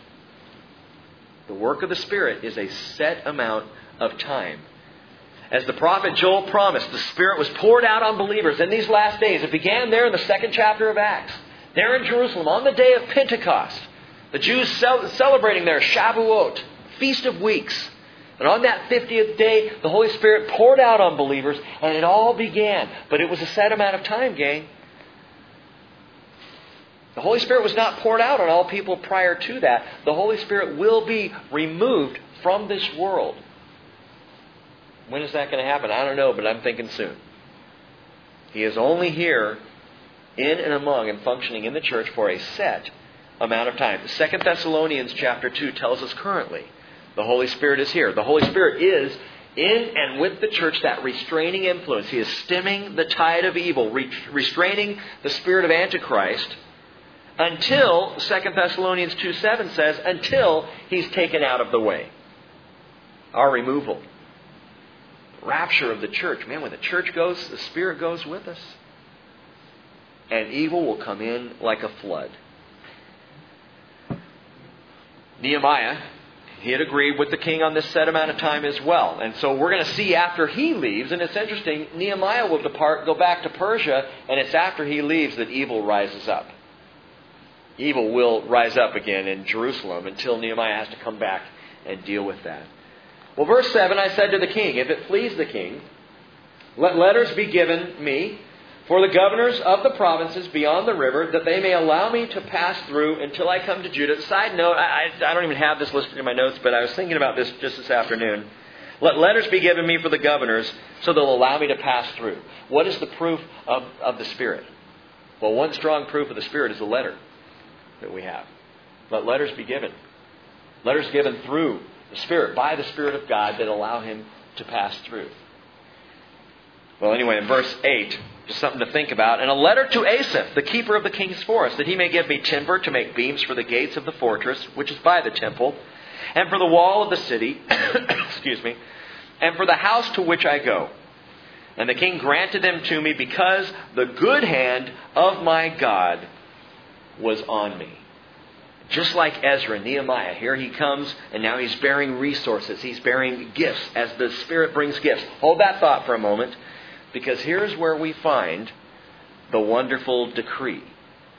The work of the Spirit is a set amount of time. As the prophet Joel promised, the Spirit was poured out on believers in these last days. It began there in the second chapter of Acts. There in Jerusalem, on the day of Pentecost. The Jews celebrating their Shavuot, Feast of Weeks. And on that fiftieth day, the Holy Spirit poured out on believers, and it all began. But it was a set amount of time, gang. The Holy Spirit was not poured out on all people prior to that. The Holy Spirit will be removed from this world. When is that going to happen? I don't know, but I'm thinking soon. He is only here in and among and functioning in the church for a set amount of time. Second Thessalonians chapter two tells us currently the Holy Spirit is here. The Holy Spirit is in and with the church, that restraining influence. He is stemming the tide of evil, re- restraining the spirit of Antichrist until, Second Thessalonians two seven says, until He's taken out of the way. Our removal. Rapture of the church. Man, when the church goes, the Spirit goes with us. And evil will come in like a flood. Nehemiah, he had agreed with the king on this set amount of time as well. And so we're going to see after he leaves, and it's interesting, Nehemiah will depart, go back to Persia, and it's after he leaves that evil rises up. Evil will rise up again in Jerusalem until Nehemiah has to come back and deal with that. Well, verse seven, I said to the king, if it please the king, let letters be given me for the governors of the provinces beyond the river, that they may allow me to pass through until I come to Judah. Side note, I, I don't even have this listed in my notes, but I was thinking about this just this afternoon. Let letters be given me for the governors, so they'll allow me to pass through. What is the proof of, of the Spirit? Well, one strong proof of the Spirit is the letter that we have. Let letters be given. Letters given through the Spirit, by the Spirit of God, that allow Him to pass through. Well, anyway, in verse eight, just something to think about. And a letter to Asaph, the keeper of the king's forest, that he may give me timber to make beams for the gates of the fortress, which is by the temple, and for the wall of the city, excuse me, and for the house to which I go. And the king granted them to me because the good hand of my God was on me. Just like Ezra, Nehemiah, here he comes, and now he's bearing resources. He's bearing gifts as the Spirit brings gifts. Hold that thought for a moment. Because here's where we find the wonderful decree.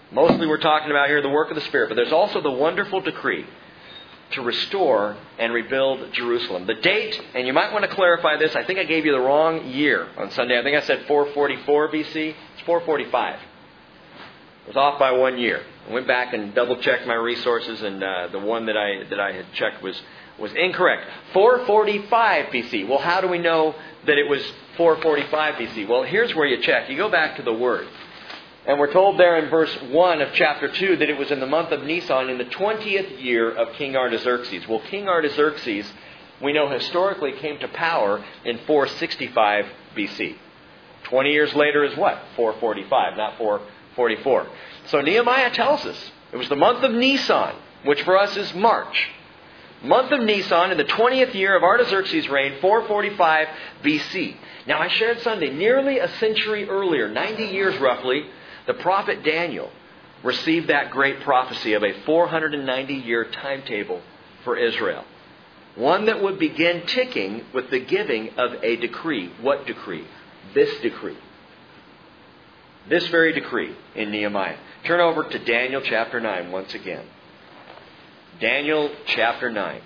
Mostly we're talking about here the work of the Spirit, but there's also the wonderful decree to restore and rebuild Jerusalem. The date, and you might want to clarify this, I think I gave you the wrong year on Sunday. I think I said four forty-four B C. It's four forty-five. It was off by one year. I went back and double-checked my resources, and uh, the one that I that I had checked was, was incorrect. four forty-five B C. Well, how do we know that it was four forty-five B C? Well, here's where you check. You go back to the Word. And we're told there in verse one of chapter two that it was in the month of Nisan in the twentieth year of King Artaxerxes. Well, King Artaxerxes, we know historically, came to power in four sixty-five B C. twenty years later is what? four forty-five, not four forty-four. So Nehemiah tells us it was the month of Nisan, which for us is March. Month of Nisan in the twentieth year of Artaxerxes' reign, four forty-five B C. Now I shared Sunday, nearly a century earlier, ninety years roughly, the prophet Daniel received that great prophecy of a four hundred ninety year timetable for Israel. One that would begin ticking with the giving of a decree. What decree? This decree. This very decree in Nehemiah. Turn over to Daniel chapter nine once again. Daniel chapter nine.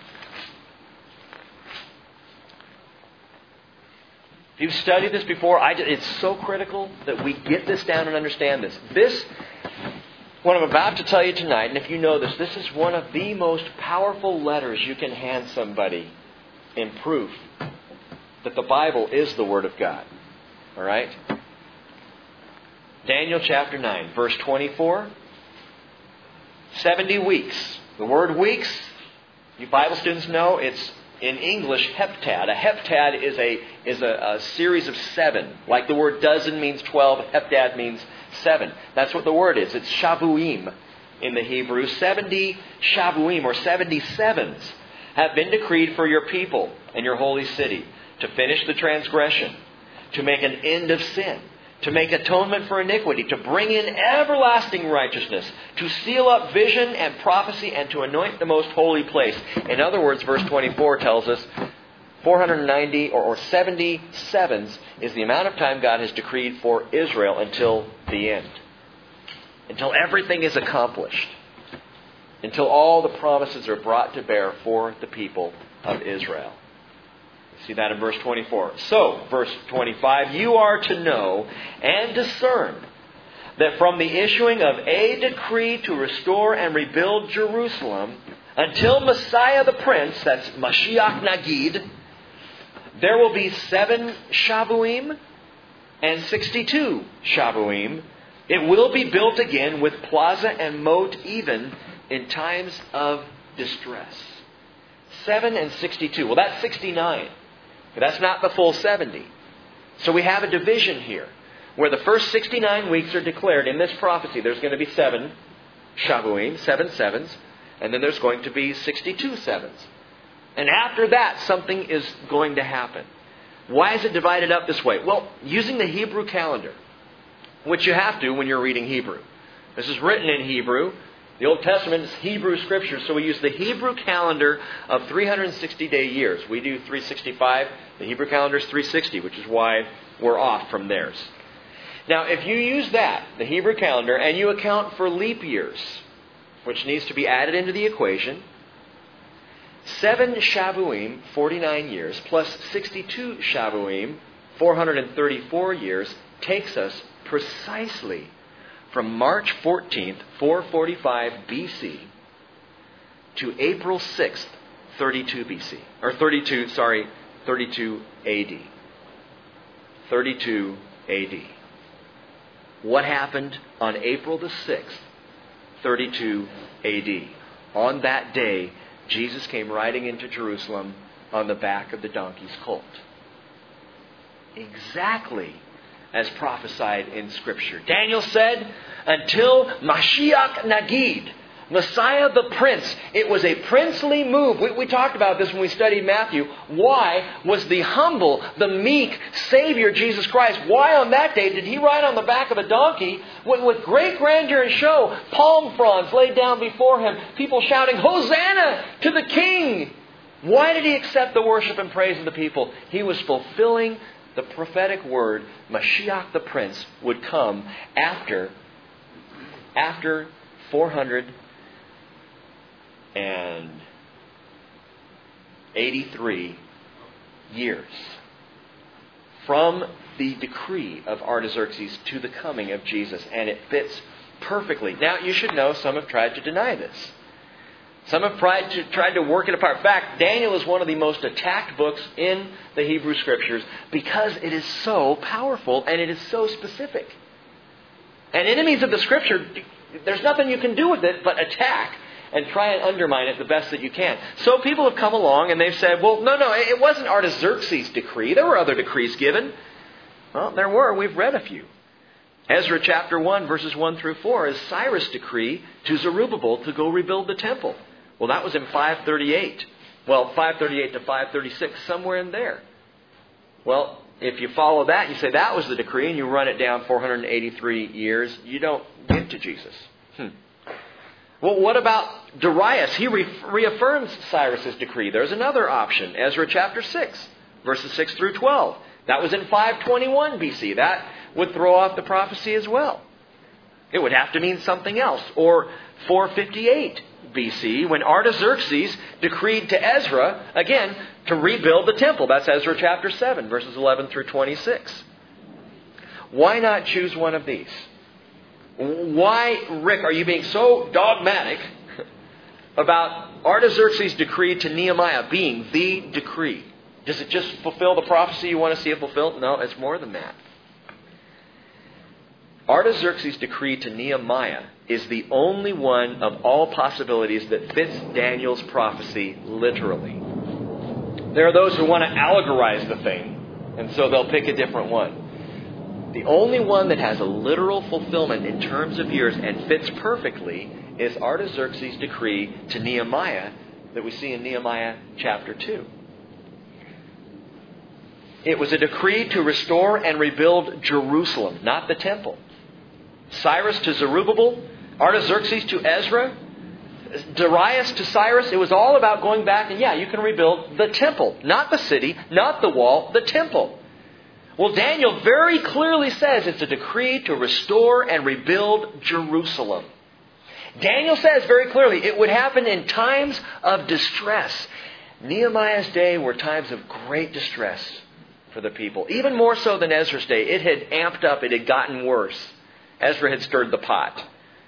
If you've studied this before, I just, it's so critical that we get this down and understand this. This, what I'm about to tell you tonight, and if you know this, this is one of the most powerful letters you can hand somebody in proof that the Bible is the Word of God. All right? Daniel chapter nine, verse twenty-four. seventy weeks. The word weeks, you Bible students know, it's in English heptad. A heptad is a is a, a series of seven. Like the word dozen means twelve, heptad means seven. That's what the word is. It's shavuim in the Hebrew. seventy shavuim, or seventy sevens, have been decreed for your people and your holy city to finish the transgression, to make an end of sin, to make atonement for iniquity, to bring in everlasting righteousness, to seal up vision and prophecy, and to anoint the most holy place. In other words, verse twenty-four tells us four hundred ninety or, or seventy sevens is the amount of time God has decreed for Israel until the end. Until everything is accomplished. Until all the promises are brought to bear for the people of Israel. See that in verse twenty-four. So, verse twenty-five, you are to know and discern that from the issuing of a decree to restore and rebuild Jerusalem until Messiah the Prince, that's Mashiach Nagid, there will be seven Shavuim and sixty-two Shavuim. It will be built again with plaza and moat even in times of distress. Seven and sixty-two. Well, that's sixty-nine. That's not the full seventy. So we have a division here, where the first sixty-nine weeks are declared in this prophecy. There's going to be seven Shavuim, seven sevens, and then there's going to be sixty-two sevens. And after that, something is going to happen. Why is it divided up this way? Well, using the Hebrew calendar, which you have to when you're reading Hebrew. This is written in Hebrew. The Old Testament is Hebrew Scripture, so we use the Hebrew calendar of three hundred sixty day years. We do three sixty-five. The Hebrew calendar is three sixty, which is why we're off from theirs. Now, if you use that, the Hebrew calendar, and you account for leap years, which needs to be added into the equation, seven Shavuim, forty-nine years, plus sixty-two Shavuim, four hundred thirty-four years, takes us precisely from March fourteenth, four forty-five B C to April sixth, thirty-two B C. Or thirty-two, sorry, thirty-two A D. thirty-two A D. What happened on April the sixth, thirty-two A D? On that day, Jesus came riding into Jerusalem on the back of the donkey's colt. Exactly as prophesied in Scripture. Daniel said, until Mashiach Nagid, Messiah the Prince, it was a princely move. We, we talked about this when we studied Matthew. Why was the humble, the meek Savior Jesus Christ, why on that day did He ride on the back of a donkey with, with great grandeur and show, palm fronds laid down before Him, people shouting, Hosanna to the King? Why did He accept the worship and praise of the people? He was fulfilling the prophetic word, Mashiach the Prince would come after, after four hundred eighty-three years from the decree of Artaxerxes to the coming of Jesus. And it fits perfectly. Now, you should know some have tried to deny this. Some have tried to, tried to work it apart. In fact, Daniel is one of the most attacked books in the Hebrew Scriptures because it is so powerful and it is so specific. And enemies of the Scripture, there's nothing you can do with it but attack and try and undermine it the best that you can. So people have come along and they've said, well, no, no, it wasn't Artaxerxes' decree. There were other decrees given. Well, there were. We've read a few. Ezra chapter one, verses one through four is Cyrus' decree to Zerubbabel to go rebuild the temple. Well, that was in five thirty-eight. Well, five thirty-eight to five thirty-six, somewhere in there. Well, if you follow that, you say that was the decree, and you run it down four hundred eighty-three years, you don't get to Jesus. Hmm. Well, what about Darius? He re- reaffirms Cyrus' decree. There's another option. Ezra chapter six, verses six through twelve. That was in five twenty-one B C. That would throw off the prophecy as well. It would have to mean something else. Or four fifty-eight B C, when Artaxerxes decreed to Ezra, again, to rebuild the temple. That's Ezra chapter seven, verses eleven through twenty-six. Why not choose one of these? Why, Rick, are you being so dogmatic about Artaxerxes' decree to Nehemiah being the decree? Does it just fulfill the prophecy you want to see it fulfilled? No, it's more than that. Artaxerxes' decree to Nehemiah is the only one of all possibilities that fits Daniel's prophecy literally. There are those who want to allegorize the thing, and so they'll pick a different one. The only one that has a literal fulfillment in terms of years and fits perfectly is Artaxerxes' decree to Nehemiah that we see in Nehemiah chapter two. It was a decree to restore and rebuild Jerusalem, not the temple. Cyrus to Zerubbabel, Artaxerxes to Ezra, Darius to Cyrus. It was all about going back and, yeah, you can rebuild the temple. Not the city, not the wall, the temple. Well, Daniel very clearly says it's a decree to restore and rebuild Jerusalem. Daniel says very clearly it would happen in times of distress. Nehemiah's day were times of great distress for the people. Even more so than Ezra's day. It had amped up. It had gotten worse. Ezra had stirred the pot.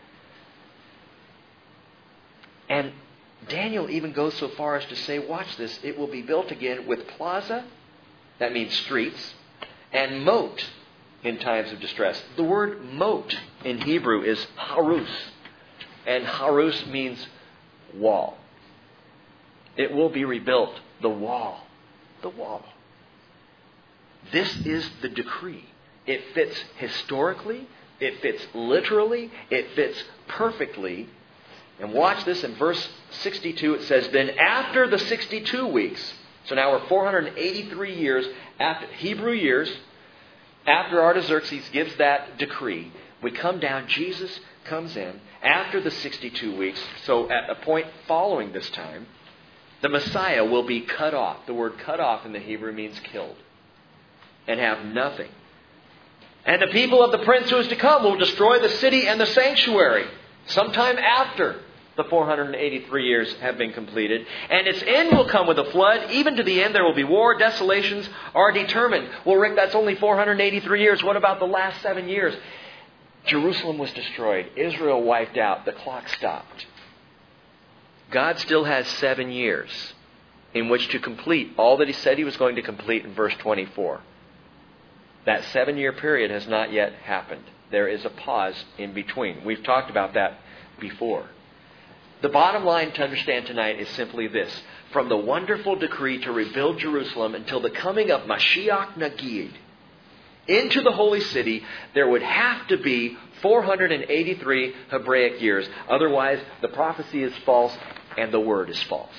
And Daniel even goes so far as to say, watch this, it will be built again with plaza, that means streets, and moat in times of distress. The word moat in Hebrew is harus, and harus means wall. It will be rebuilt, the wall, the wall. This is the decree. It fits historically, it fits literally, it fits perfectly. And watch this in verse sixty-two. It says, then after the sixty-two weeks, so now we're four hundred eighty-three years, after Hebrew years, after Artaxerxes gives that decree, we come down, Jesus comes in, after the sixty-two weeks, so at a point following this time, the Messiah will be cut off. The word cut off in the Hebrew means killed, and have nothing. And the people of the prince who is to come will destroy the city and the sanctuary sometime after the four hundred eighty-three years have been completed. And its end will come with a flood. Even to the end there will be war. Desolations are determined. Well, Rick, that's only four hundred eighty-three years. What about the last seven years? Jerusalem was destroyed. Israel wiped out. The clock stopped. God still has seven years in which to complete all that He said He was going to complete in verse twenty-four. That seven-year period has not yet happened. There is a pause in between. We've talked about that before. The bottom line to understand tonight is simply this. From the wonderful decree to rebuild Jerusalem until the coming of Mashiach Nagid into the holy city, there would have to be four hundred eighty-three Hebraic years. Otherwise, the prophecy is false and the word is false.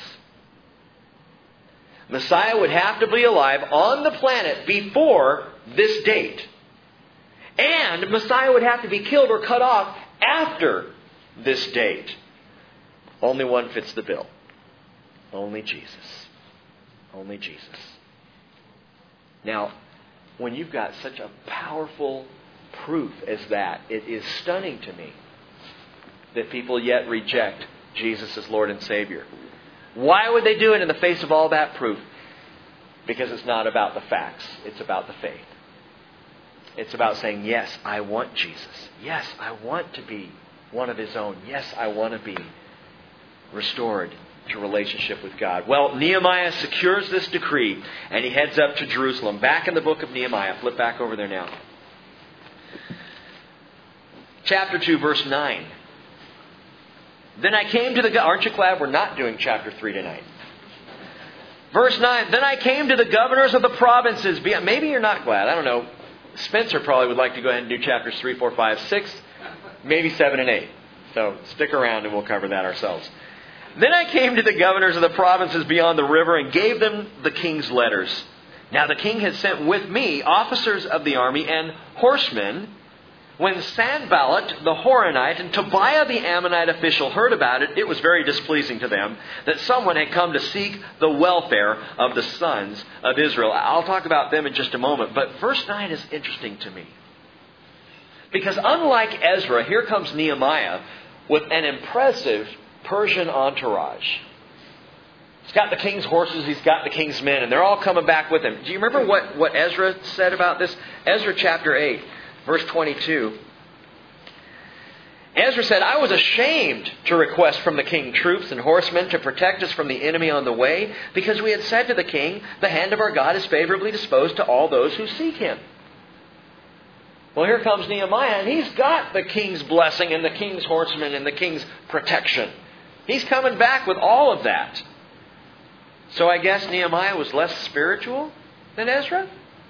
Messiah would have to be alive on the planet before this date. And Messiah would have to be killed or cut off after this date. Only one fits the bill. Only Jesus. Only Jesus. Now, when you've got such a powerful proof as that, it is stunning to me that people yet reject Jesus as Lord and Savior. Why would they do it in the face of all that proof? Because it's not about the facts. It's about the faith. It's about saying, yes, I want Jesus. Yes, I want to be one of His own. Yes, I want to be restored to relationship with God. Well, Nehemiah secures this decree and he heads up to Jerusalem. Back in the book of Nehemiah. Flip back over there now. Chapter two, verse nine. Then I came to the... Aren't you glad we're not doing chapter three tonight? Verse nine. Then I came to the governors of the provinces. Maybe you're not glad. I don't know. Spencer probably would like to go ahead and do chapters three, four, five, six, maybe seven and eight. So stick around and we'll cover that ourselves. Then I came to the governors of the provinces beyond the river and gave them the king's letters. Now the king had sent with me officers of the army and horsemen. When Sanballat the Horonite and Tobiah the Ammonite official heard about it, it was very displeasing to them that someone had come to seek the welfare of the sons of Israel. I'll talk about them in just a moment, but verse nine is interesting to me. Because unlike Ezra, here comes Nehemiah with an impressive Persian entourage. He's got the king's horses, he's got the king's men, and they're all coming back with him. Do you remember what, what Ezra said about this? Ezra chapter eight, verse twenty-two. Ezra said, I was ashamed to request from the king troops and horsemen to protect us from the enemy on the way, because we had said to the king, the hand of our God is favorably disposed to all those who seek Him. Well, here comes Nehemiah, and he's got the king's blessing and the king's horsemen and the king's protection. He's coming back with all of that. So I guess Nehemiah was less spiritual than Ezra?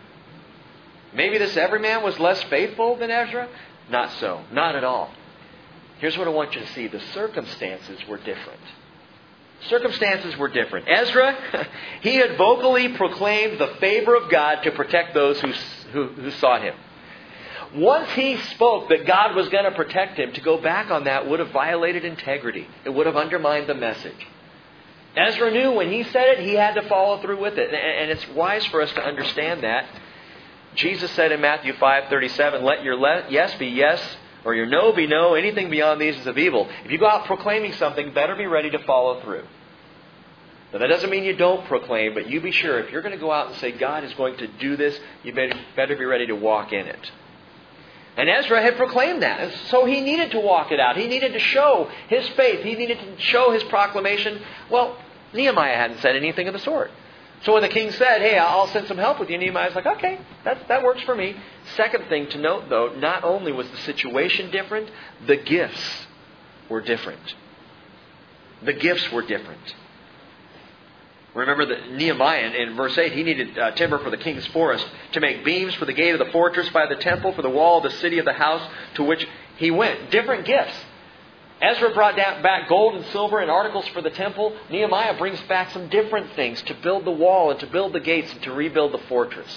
Maybe this everyman was less faithful than Ezra? Not so. Not at all. Here's what I want you to see. The circumstances were different. Circumstances were different. Ezra, he had vocally proclaimed the favor of God to protect those who, who, who sought Him. Once he spoke that God was going to protect him, to go back on that would have violated integrity. It would have undermined the message. Ezra knew when he said it, he had to follow through with it. And it's wise for us to understand that. Jesus said in Matthew five thirty-seven, let your yes be yes, or your no be no. Anything beyond these is of evil. If you go out proclaiming something, better be ready to follow through. Now, that doesn't mean you don't proclaim, but you be sure if you're going to go out and say God is going to do this, you better, better be ready to walk in it. And Ezra had proclaimed that. And so he needed to walk it out. He needed to show his faith. He needed to show his proclamation. Well, Nehemiah hadn't said anything of the sort. So when the king said, hey, I'll send some help with you, Nehemiah's like, okay, that, that works for me. Second thing to note, though, not only was the situation different, the gifts were different. The gifts were different. Remember that Nehemiah, in verse eight, he needed uh, timber for the king's forest to make beams for the gate of the fortress by the temple, for the wall of the city of the house to which he went. Different gifts. Ezra brought down, back gold and silver and articles for the temple. Nehemiah brings back some different things to build the wall and to build the gates and to rebuild the fortress.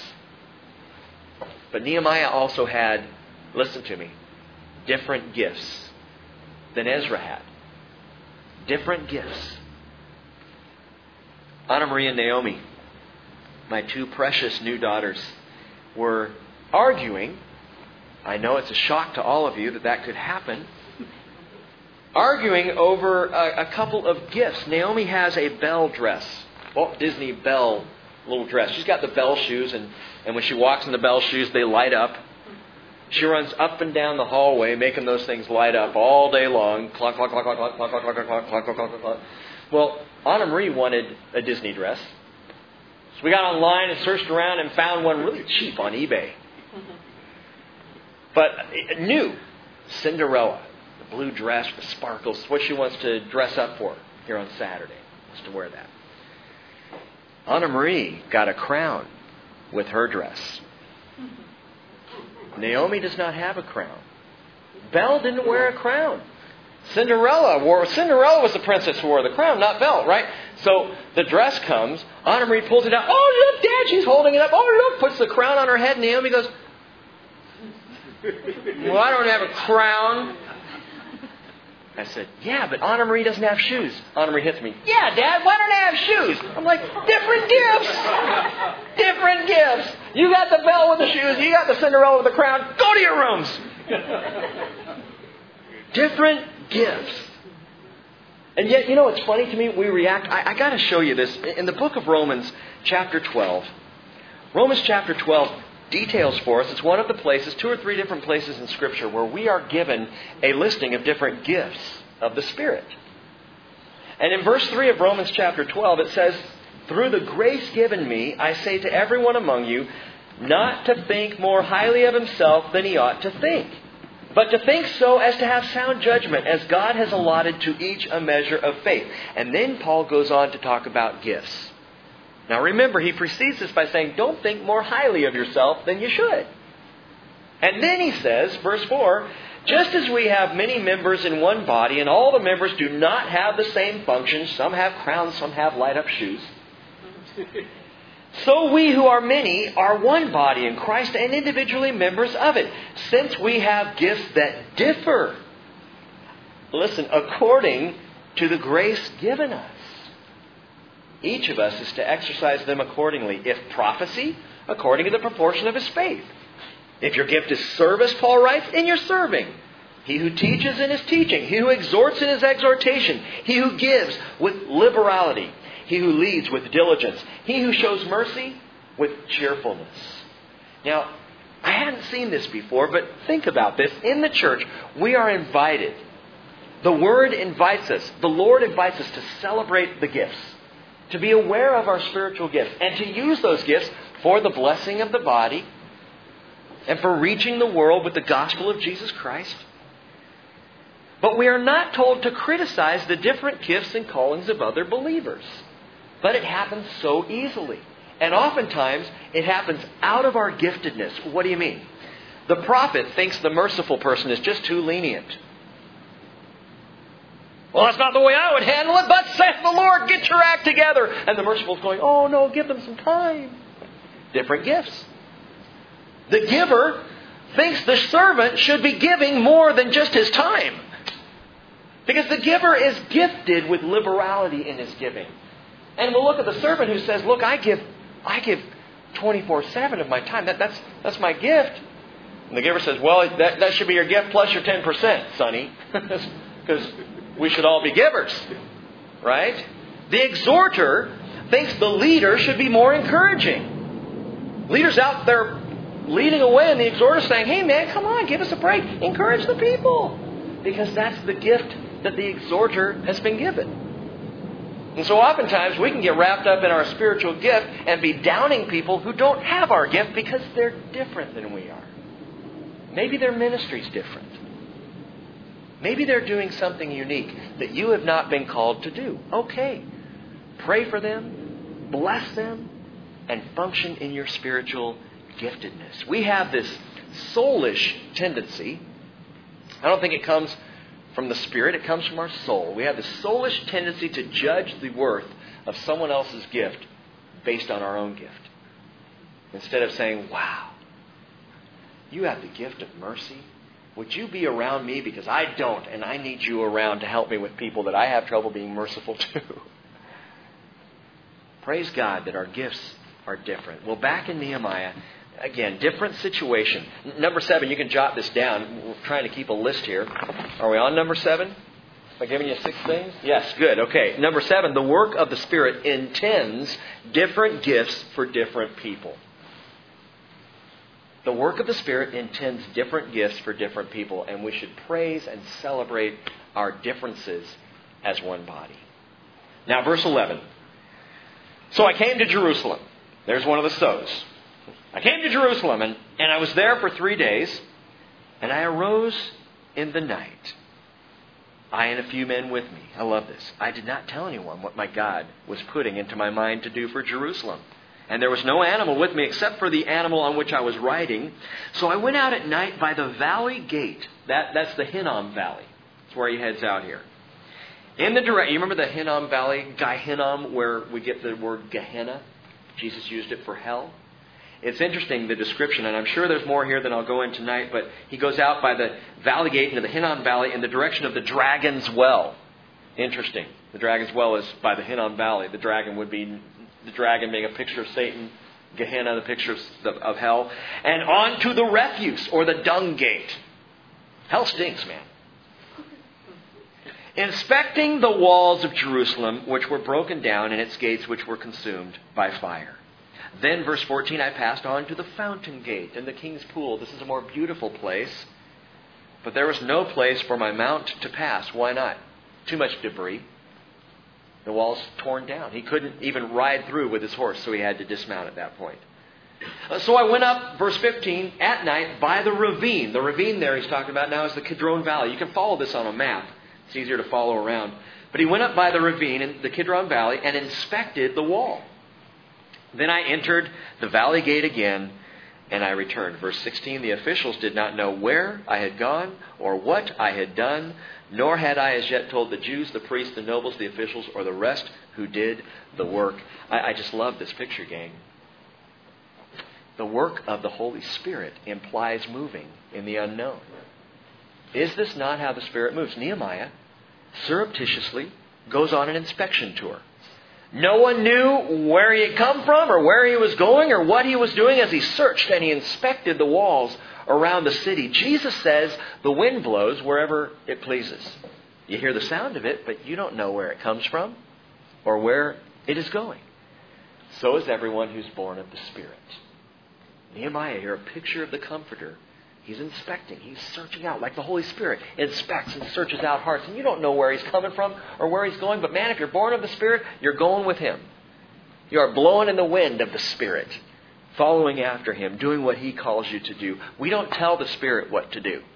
But Nehemiah also had, listen to me, different gifts than Ezra had. Different gifts. Anna Marie and Naomi, my two precious new daughters, were arguing. I know it's a shock to all of you that that could happen. Arguing over a, a couple of gifts. Naomi has a Belle dress. Walt Disney Belle little dress. She's got the Belle shoes, and, and when she walks in the Belle shoes, they light up. She runs up and down the hallway, making those things light up all day long. Clock, clock, clock, clock, clock, clock, clock, clock, clock, clock, clock, clock, clock. Well, Anna Marie wanted a Disney dress. So we got online and searched around and found one really cheap on eBay. But new. Cinderella. The blue dress with the sparkles. What she wants to dress up for here on Saturday. Wants to wear that. Anna Marie got a crown with her dress. Naomi does not have a crown. Belle didn't wear a crown. Cinderella wore. Cinderella was the princess who wore the crown, not Belle, right? So the dress comes. Anna Marie pulls it out. Oh, look, Dad, she's holding it up. Oh, look, puts the crown on her head. Naomi goes, well, I don't have a crown. I said, yeah, but Anna Marie doesn't have shoes. Anna Marie hits me. Yeah, Dad, why don't I have shoes? I'm like, different gifts. Different gifts. You got the Belle with the shoes. You got the Cinderella with the crown. Go to your rooms. Different gifts. And yet, you know, it's funny to me, we react. I, I got to show you this. In the book of Romans, chapter twelve, Romans chapter twelve details for us, it's one of the places, two or three different places in Scripture where we are given a listing of different gifts of the Spirit. And in verse three of Romans chapter twelve, it says, "Through the grace given me, I say to everyone among you, not to think more highly of himself than he ought to think, but to think so as to have sound judgment, as God has allotted to each a measure of faith." And then Paul goes on to talk about gifts. Now remember, he precedes this by saying, don't think more highly of yourself than you should. And then he says, verse four, "Just as we have many members in one body, and all the members do not have the same function, some have crowns, some have light-up shoes, so we who are many are one body in Christ and individually members of it. Since we have gifts that differ," listen, "according to the grace given us, each of us is to exercise them accordingly. If prophecy, according to the proportion of his faith. If your gift is service," Paul writes, "in your serving. He who teaches in his teaching. He who exhorts in his exhortation. He who gives with liberality. He who leads with diligence. He who shows mercy with cheerfulness." Now, I hadn't seen this before, but think about this. In the church, we are invited. The Word invites us. The Lord invites us to celebrate the gifts, to be aware of our spiritual gifts, and to use those gifts for the blessing of the body and for reaching the world with the gospel of Jesus Christ. But we are not told to criticize the different gifts and callings of other believers. But it happens so easily. And oftentimes, it happens out of our giftedness. What do you mean? The prophet thinks the merciful person is just too lenient. "Well, that's not the way I would handle it, but saith the Lord, get your act together." And the merciful is going, "Oh no, give them some time." Different gifts. The giver thinks the servant should be giving more than just his time, because the giver is gifted with liberality in his giving. And we'll look at the servant who says, "Look, I give I give twenty-four seven of my time. That, that's that's my gift." And the giver says, "Well, that, that should be your gift plus your ten percent, sonny." Because we should all be givers. Right? The exhorter thinks the leader should be more encouraging. Leader's out there leading away, and the exhorter's saying, "Hey man, come on, give us a break. Encourage the people." Because that's the gift that the exhorter has been given. And so oftentimes we can get wrapped up in our spiritual gift and be downing people who don't have our gift because they're different than we are. Maybe their ministry's different. Maybe they're doing something unique that you have not been called to do. Okay. Pray for them, bless them, and function in your spiritual giftedness. We have this soulish tendency. I don't think it comes from the Spirit, it comes from our soul. We have this soulish tendency to judge the worth of someone else's gift based on our own gift. Instead of saying, "Wow, you have the gift of mercy. Would you be around me because I don't, and I need you around to help me with people that I have trouble being merciful to." Praise God that our gifts are different. Well, back in Nehemiah, again, different situation. Number seven, you can jot this down. We're trying to keep a list here. Are we on number seven? Am I giving you six things? Yes, good. Okay. Number seven, the work of the Spirit intends different gifts for different people. The work of the Spirit intends different gifts for different people, and we should praise and celebrate our differences as one body. Now, verse eleven. "So I came to Jerusalem." There's one of the so's. "I came to Jerusalem, and, and I was there for three days, and I arose in the night, I and a few men with me." I love this. "I did not tell anyone what my God was putting into my mind to do for Jerusalem. And there was no animal with me except for the animal on which I was riding. So I went out at night by the valley gate." That, that's the Hinnom Valley. That's where he heads out here. In the direct, you remember the Hinnom Valley, Gehinnom, where we get the word Gehenna? Jesus used it for hell. It's interesting, the description, and I'm sure there's more here than I'll go in tonight, but he goes out by the valley gate into the Hinnom Valley in the direction of the Dragon's Well. Interesting. The Dragon's Well is by the Hinnom Valley. The dragon would be, the dragon being a picture of Satan, Gehenna, the picture of, of hell. And on to the refuse, or the dung gate. Hell stinks, man. inspecting the walls of Jerusalem, which were broken down, and its gates, which were consumed by fire. Then, verse fourteen, I passed on to the fountain gate and the king's pool. This is a more beautiful place. But there was no place for my mount to pass. Why not? Too much debris. The wall's torn down. He couldn't even ride through with his horse, so he had to dismount at that point. Uh, so I went up, verse fifteen, at night by the ravine. The ravine there he's talking about now is the Kidron Valley. You can follow this on a map. It's easier to follow around. But he went up by the ravine in the Kidron Valley and inspected the wall. Then I entered the valley gate again, and I returned. Verse sixteen, the officials did not know where I had gone or what I had done, nor had I as yet told the Jews, the priests, the nobles, the officials, or the rest who did the work. I, I just love this picture, gang. The work of the Holy Spirit implies moving in the unknown. Is this not how the Spirit moves? Nehemiah surreptitiously goes on an inspection tour. No one knew where he had come from or where he was going or what he was doing as he searched and he inspected the walls around the city. Jesus says the wind blows wherever it pleases. You hear the sound of it, but you don't know where it comes from or where it is going. So is everyone who's born of the Spirit. Nehemiah here, a picture of the Comforter. He's inspecting. He's searching out like the Holy Spirit inspects and searches out hearts. And you don't know where he's coming from or where he's going. But man, if you're born of the Spirit, you're going with him. You are blowing in the wind of the Spirit, following after him, doing what he calls you to do. We don't tell the Spirit what to do.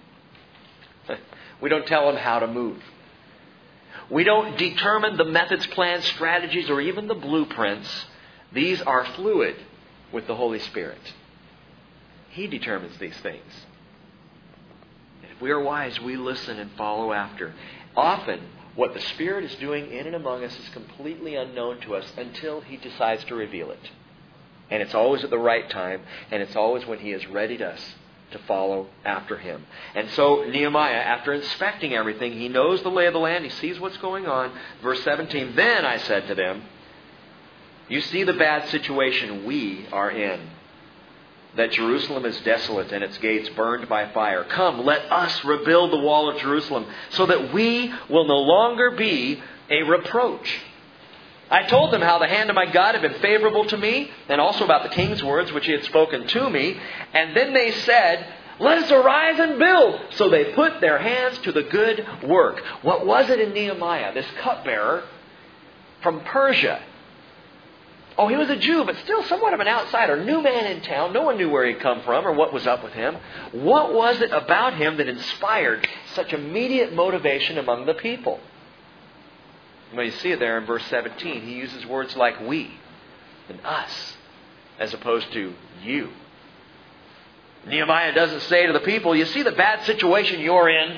We don't tell him how to move. We don't determine the methods, plans, strategies, or even the blueprints. These are fluid with the Holy Spirit. He determines these things. And if we are wise, we listen and follow after. Often, what the Spirit is doing in and among us is completely unknown to us until he decides to reveal it. And it's always at the right time, and it's always when he has readied us to follow after him. And so Nehemiah, after inspecting everything, he knows the lay of the land. He sees what's going on. Verse seventeen, then I said to them, you see the bad situation we are in, that Jerusalem is desolate and its gates burned by fire. Come, let us rebuild the wall of Jerusalem so that we will no longer be a reproach. I told them how the hand of my God had been favorable to me, and also about the king's words which he had spoken to me. And then they said, let us arise and build. So they put their hands to the good work. What was it in Nehemiah, this cupbearer from Persia? Oh, he was a Jew, but still somewhat of an outsider. New man in town. No one knew where he'd come from or what was up with him. What was it about him that inspired such immediate motivation among the people? Well, you see it there in verse seventeen. He uses words like we and us as opposed to you. Nehemiah doesn't say to the people, you see the bad situation you're in?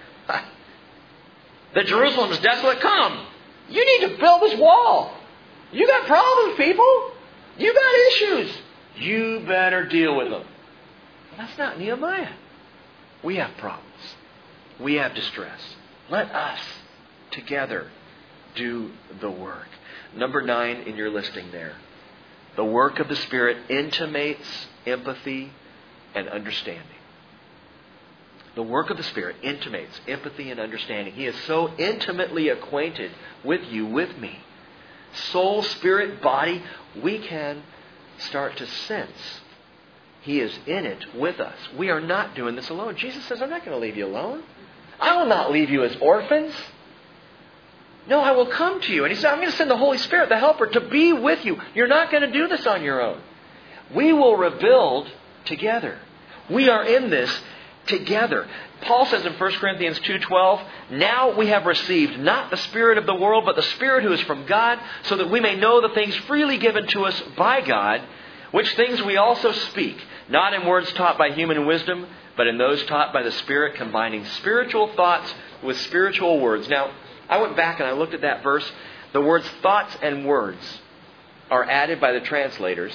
That Jerusalem is desolate? Come. You need to build this wall. You got problems, people. You got issues. You better deal with them. Well, that's not Nehemiah. We have problems. We have distress. Let us together do the work. Number nine in your listing there. The work of the Spirit intimates empathy and understanding. The work of the Spirit intimates empathy and understanding. He is so intimately acquainted with you, with me. Soul, spirit, body, we can start to sense he is in it with us. We are not doing this alone. Jesus says, I'm not going to leave you alone. I will not leave you as orphans. No, I will come to you. And he said, I'm going to send the Holy Spirit, the Helper, to be with you. You're not going to do this on your own. We will rebuild together. We are in this together. Paul says in First Corinthians two twelve, now we have received not the spirit of the world, but the Spirit who is from God, so that we may know the things freely given to us by God, which things we also speak, not in words taught by human wisdom, but in those taught by the Spirit, combining spiritual thoughts with spiritual words. Now, I went back and I looked at that verse. The words thoughts and words are added by the translators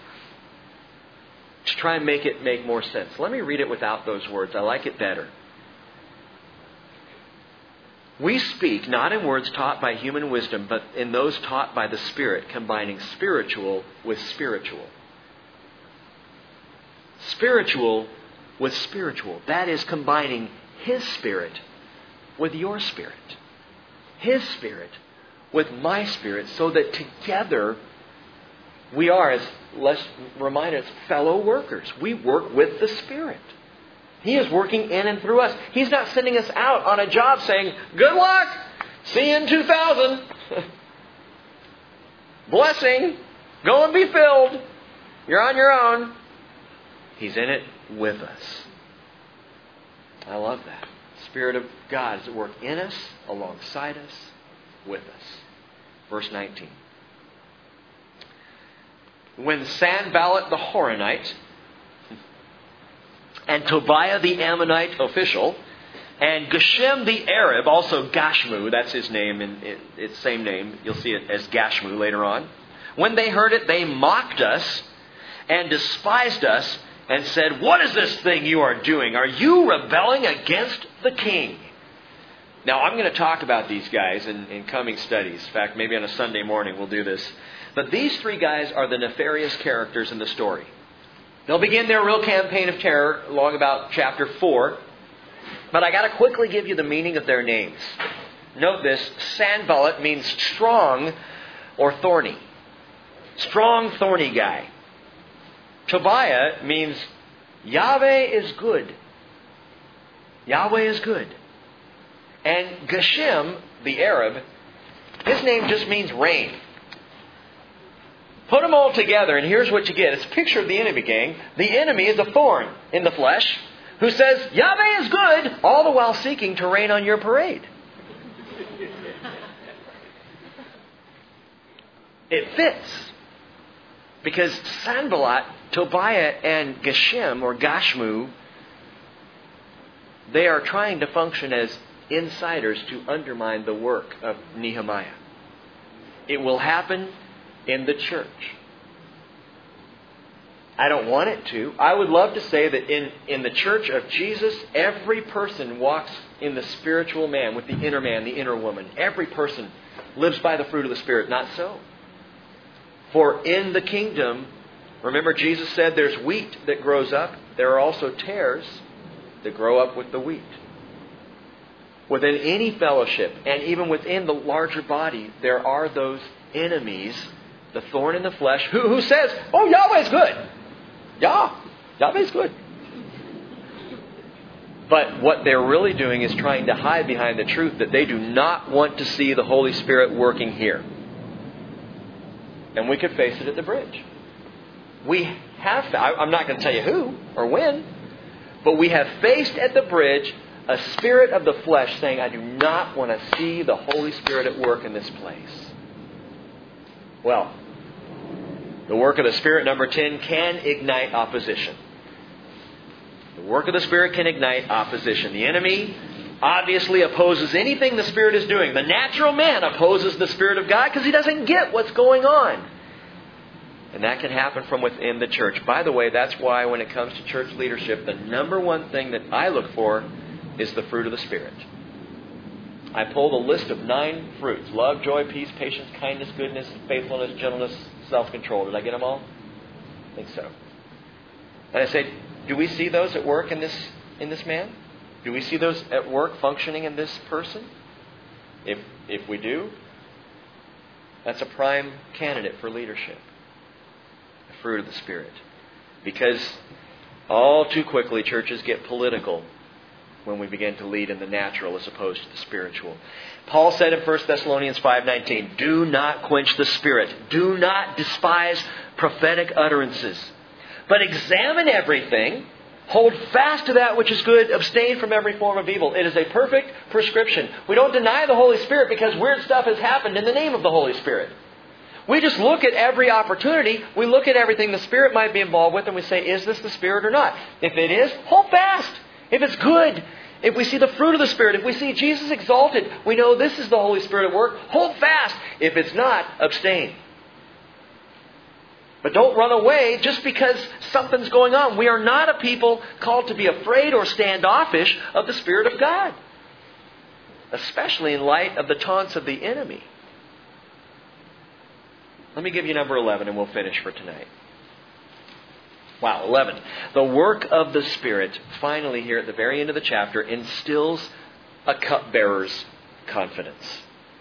to try and make it make more sense. Let me read it without those words. I like it better. We speak not in words taught by human wisdom, but in those taught by the Spirit, combining spiritual with spiritual. Spiritual with spiritual. That is combining His Spirit with your spirit. His Spirit with my spirit, so that together we are, as let's remind us, fellow workers. We work with the Spirit. He is working in and through us. He's not sending us out on a job saying, good luck, see you in two thousand. Blessing, go and be filled. You're on your own. He's in it with us. I love that. The Spirit of God is at work in us, alongside us, with us. Verse nineteen. When Sanballat the Horonite and Tobiah the Ammonite official and Geshem the Arab, also Gashmu, that's his name, in its same name, you'll see it as Gashmu later on. When they heard it, they mocked us and despised us and said, what is this thing you are doing? Are you rebelling against the king? Now, I'm going to talk about these guys in, in coming studies. In fact, maybe on a Sunday morning we'll do this. But these three guys are the nefarious characters in the story. They'll begin their real campaign of terror along about chapter four. But I got to quickly give you the meaning of their names. Note this, Sanballat means strong or thorny. Strong, thorny guy. Tobiah means Yahweh is good. Yahweh is good. And Geshem, the Arab, his name just means rain. Put them all together and here's what you get. It's a picture of the enemy, gang. The enemy is a thorn in the flesh who says, Yahweh is good, all the while seeking to rain on your parade. It fits. Because Sanballat, Tobiah, and Geshem, or Gashmu, they are trying to function as insiders to undermine the work of Nehemiah. It will happen in the church. I don't want it to. I would love to say that in, in the church of Jesus, every person walks in the spiritual man, with the inner man, the inner woman. Every person lives by the fruit of the Spirit. Not so. For in the kingdom, remember Jesus said there's wheat that grows up. There are also tares that grow up with the wheat. Within any fellowship, and even within the larger body, there are those enemies, the thorn in the flesh, who, who says, oh, Yahweh's good. Yah, Yahweh's good. But what they're really doing is trying to hide behind the truth that they do not want to see the Holy Spirit working here. And we could face it at the bridge. We have, I'm not going to tell you who or when, but we have faced at the bridge a spirit of the flesh saying, I do not want to see the Holy Spirit at work in this place. Well, the work of the Spirit, number ten, can ignite opposition. The work of the Spirit can ignite opposition. The enemy obviously opposes anything the Spirit is doing. The natural man opposes the Spirit of God because he doesn't get what's going on. And that can happen from within the church. By the way, that's why when it comes to church leadership, the number one thing that I look for is the fruit of the Spirit. I pulled a list of nine fruits. Love, joy, peace, patience, kindness, goodness, faithfulness, gentleness, self-control. Did I get them all? I think so. And I say, do we see those at work in this in this man? Do we see those at work functioning in this person? If if we do, that's a prime candidate for leadership. The fruit of the Spirit. Because all too quickly churches get political when we begin to lead in the natural as opposed to the spiritual. Paul said in First Thessalonians five nineteen, do not quench the Spirit. Do not despise prophetic utterances. But examine everything. Hold fast to that which is good. Abstain from every form of evil. It is a perfect prescription. We don't deny the Holy Spirit because weird stuff has happened in the name of the Holy Spirit. We just look at every opportunity. We look at everything the Spirit might be involved with and we say, is this the Spirit or not? If it is, hold fast. If it's good, if we see the fruit of the Spirit, if we see Jesus exalted, we know this is the Holy Spirit at work. Hold fast. If it's not, abstain. But don't run away just because something's going on. We are not a people called to be afraid or standoffish of the Spirit of God. Especially in light of the taunts of the enemy. Let me give you number eleven and we'll finish for tonight. Wow, eleven. The work of the Spirit, finally here at the very end of the chapter, instills a cupbearer's confidence.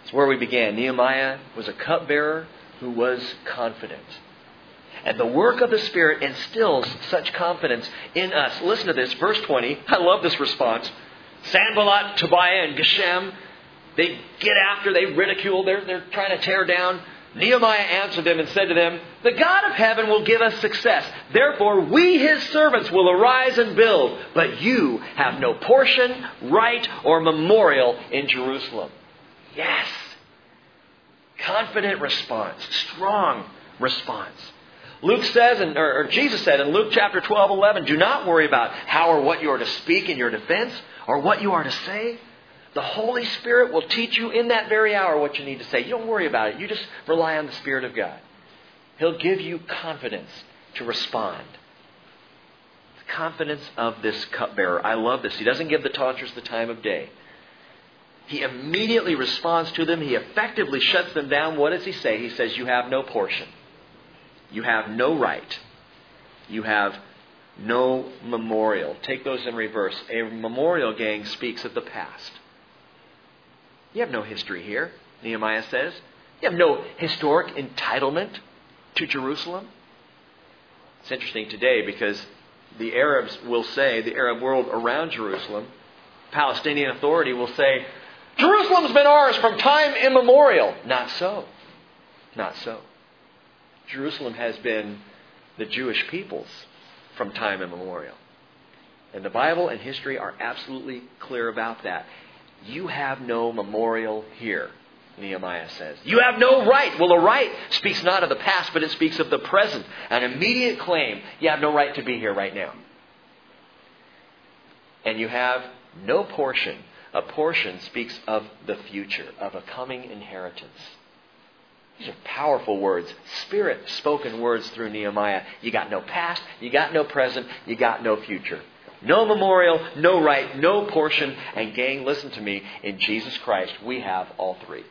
It's where we began. Nehemiah was a cupbearer who was confident. And the work of the Spirit instills such confidence in us. Listen to this, verse twenty. I love this response. Sanballat, Tobiah, and Geshem, they get after, they ridicule, they're, they're trying to tear down. Nehemiah answered them and said to them, the God of heaven will give us success. Therefore, we, His servants, will arise and build. But you have no portion, right, or memorial in Jerusalem. Yes. Confident response. Strong response. Luke says, or, or Jesus said in Luke chapter twelve, eleven, do not worry about how or what you are to speak in your defense or what you are to say. The Holy Spirit will teach you in that very hour what you need to say. You don't worry about it. You just rely on the Spirit of God. He'll give you confidence to respond. The confidence of this cupbearer. I love this. He doesn't give the taunters the time of day. He immediately responds to them. He effectively shuts them down. What does he say? He says, you have no portion. You have no right. You have no memorial. Take those in reverse. A memorial, gang, speaks of the past. You have no history here, Nehemiah says. You have no historic entitlement to Jerusalem. It's interesting today because the Arabs will say, the Arab world around Jerusalem, Palestinian Authority will say, Jerusalem's been ours from time immemorial. Not so. Not so. Jerusalem has been the Jewish people's from time immemorial. And the Bible and history are absolutely clear about that. You have no memorial here, Nehemiah says. You have no right. Well, the right speaks not of the past, but it speaks of the present. An immediate claim. You have no right to be here right now. And you have no portion. A portion speaks of the future, of a coming inheritance. These are powerful words, Spirit-spoken words through Nehemiah. You got no past, you got no present, you got no future. No memorial, no right, no portion. And gang, listen to me, in Jesus Christ we have all three.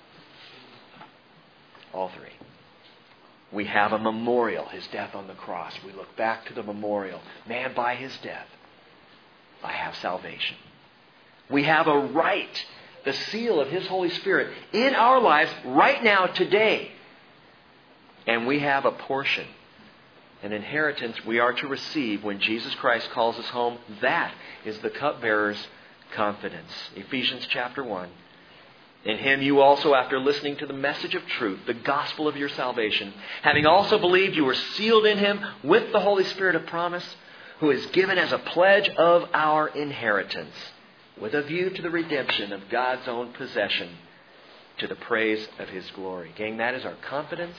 All three. We have a memorial, His death on the cross. We look back to the memorial. Man, by His death, I have salvation. We have a right, the seal of His Holy Spirit in our lives right now, today. And we have a portion, an inheritance we are to receive when Jesus Christ calls us home. That is the cupbearer's confidence. Ephesians chapter one. In Him you also, after listening to the message of truth, the gospel of your salvation, having also believed, you were sealed in Him with the Holy Spirit of promise, who is given as a pledge of our inheritance, with a view to the redemption of God's own possession, to the praise of His glory. Gang, that is our confidence.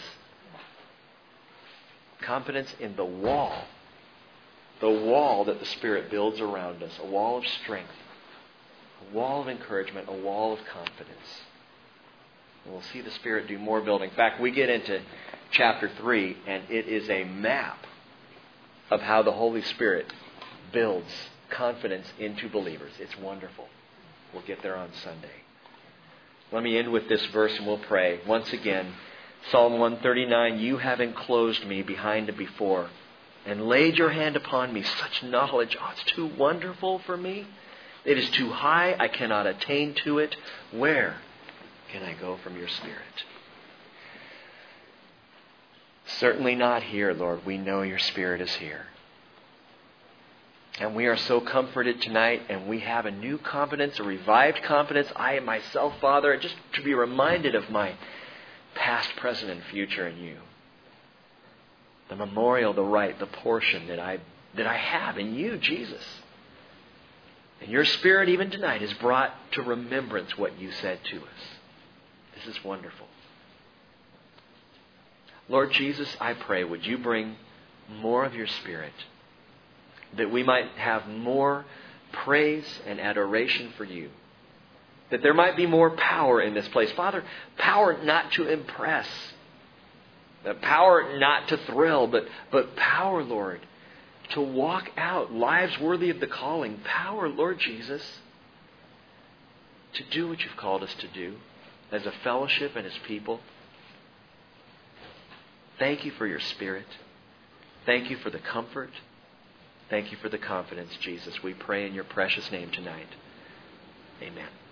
Confidence in the wall. The wall that the Spirit builds around us. A wall of strength. A wall of encouragement. A wall of confidence. And we'll see the Spirit do more building. In fact, we get into chapter three, and it is a map of how the Holy Spirit builds confidence into believers. It's wonderful. We'll get there on Sunday. Let me end with this verse and we'll pray. Once again, Psalm one thirty-nine, you have enclosed me behind and before, and laid your hand upon me. Such knowledge, oh, it's too wonderful for me. It is too high, I cannot attain to it. Where can I go from your Spirit? Certainly not here, Lord. We know your Spirit is here. And we are so comforted tonight, and we have a new confidence, a revived confidence. I am myself, Father, just to be reminded of my past, present, and future in you. The memorial, the right, the portion that I that I have in you, Jesus. And your Spirit, even tonight, has brought to remembrance what you said to us. This is wonderful. Lord Jesus, I pray, would you bring more of your Spirit, that we might have more praise and adoration for you. That there might be more power in this place. Father, power not to impress. Power not to thrill, but, but power, Lord, to walk out lives worthy of the calling. Power, Lord Jesus, to do what you've called us to do as a fellowship and as people. Thank you for your Spirit. Thank you for the comfort. Thank you for the confidence, Jesus. We pray in your precious name tonight. Amen.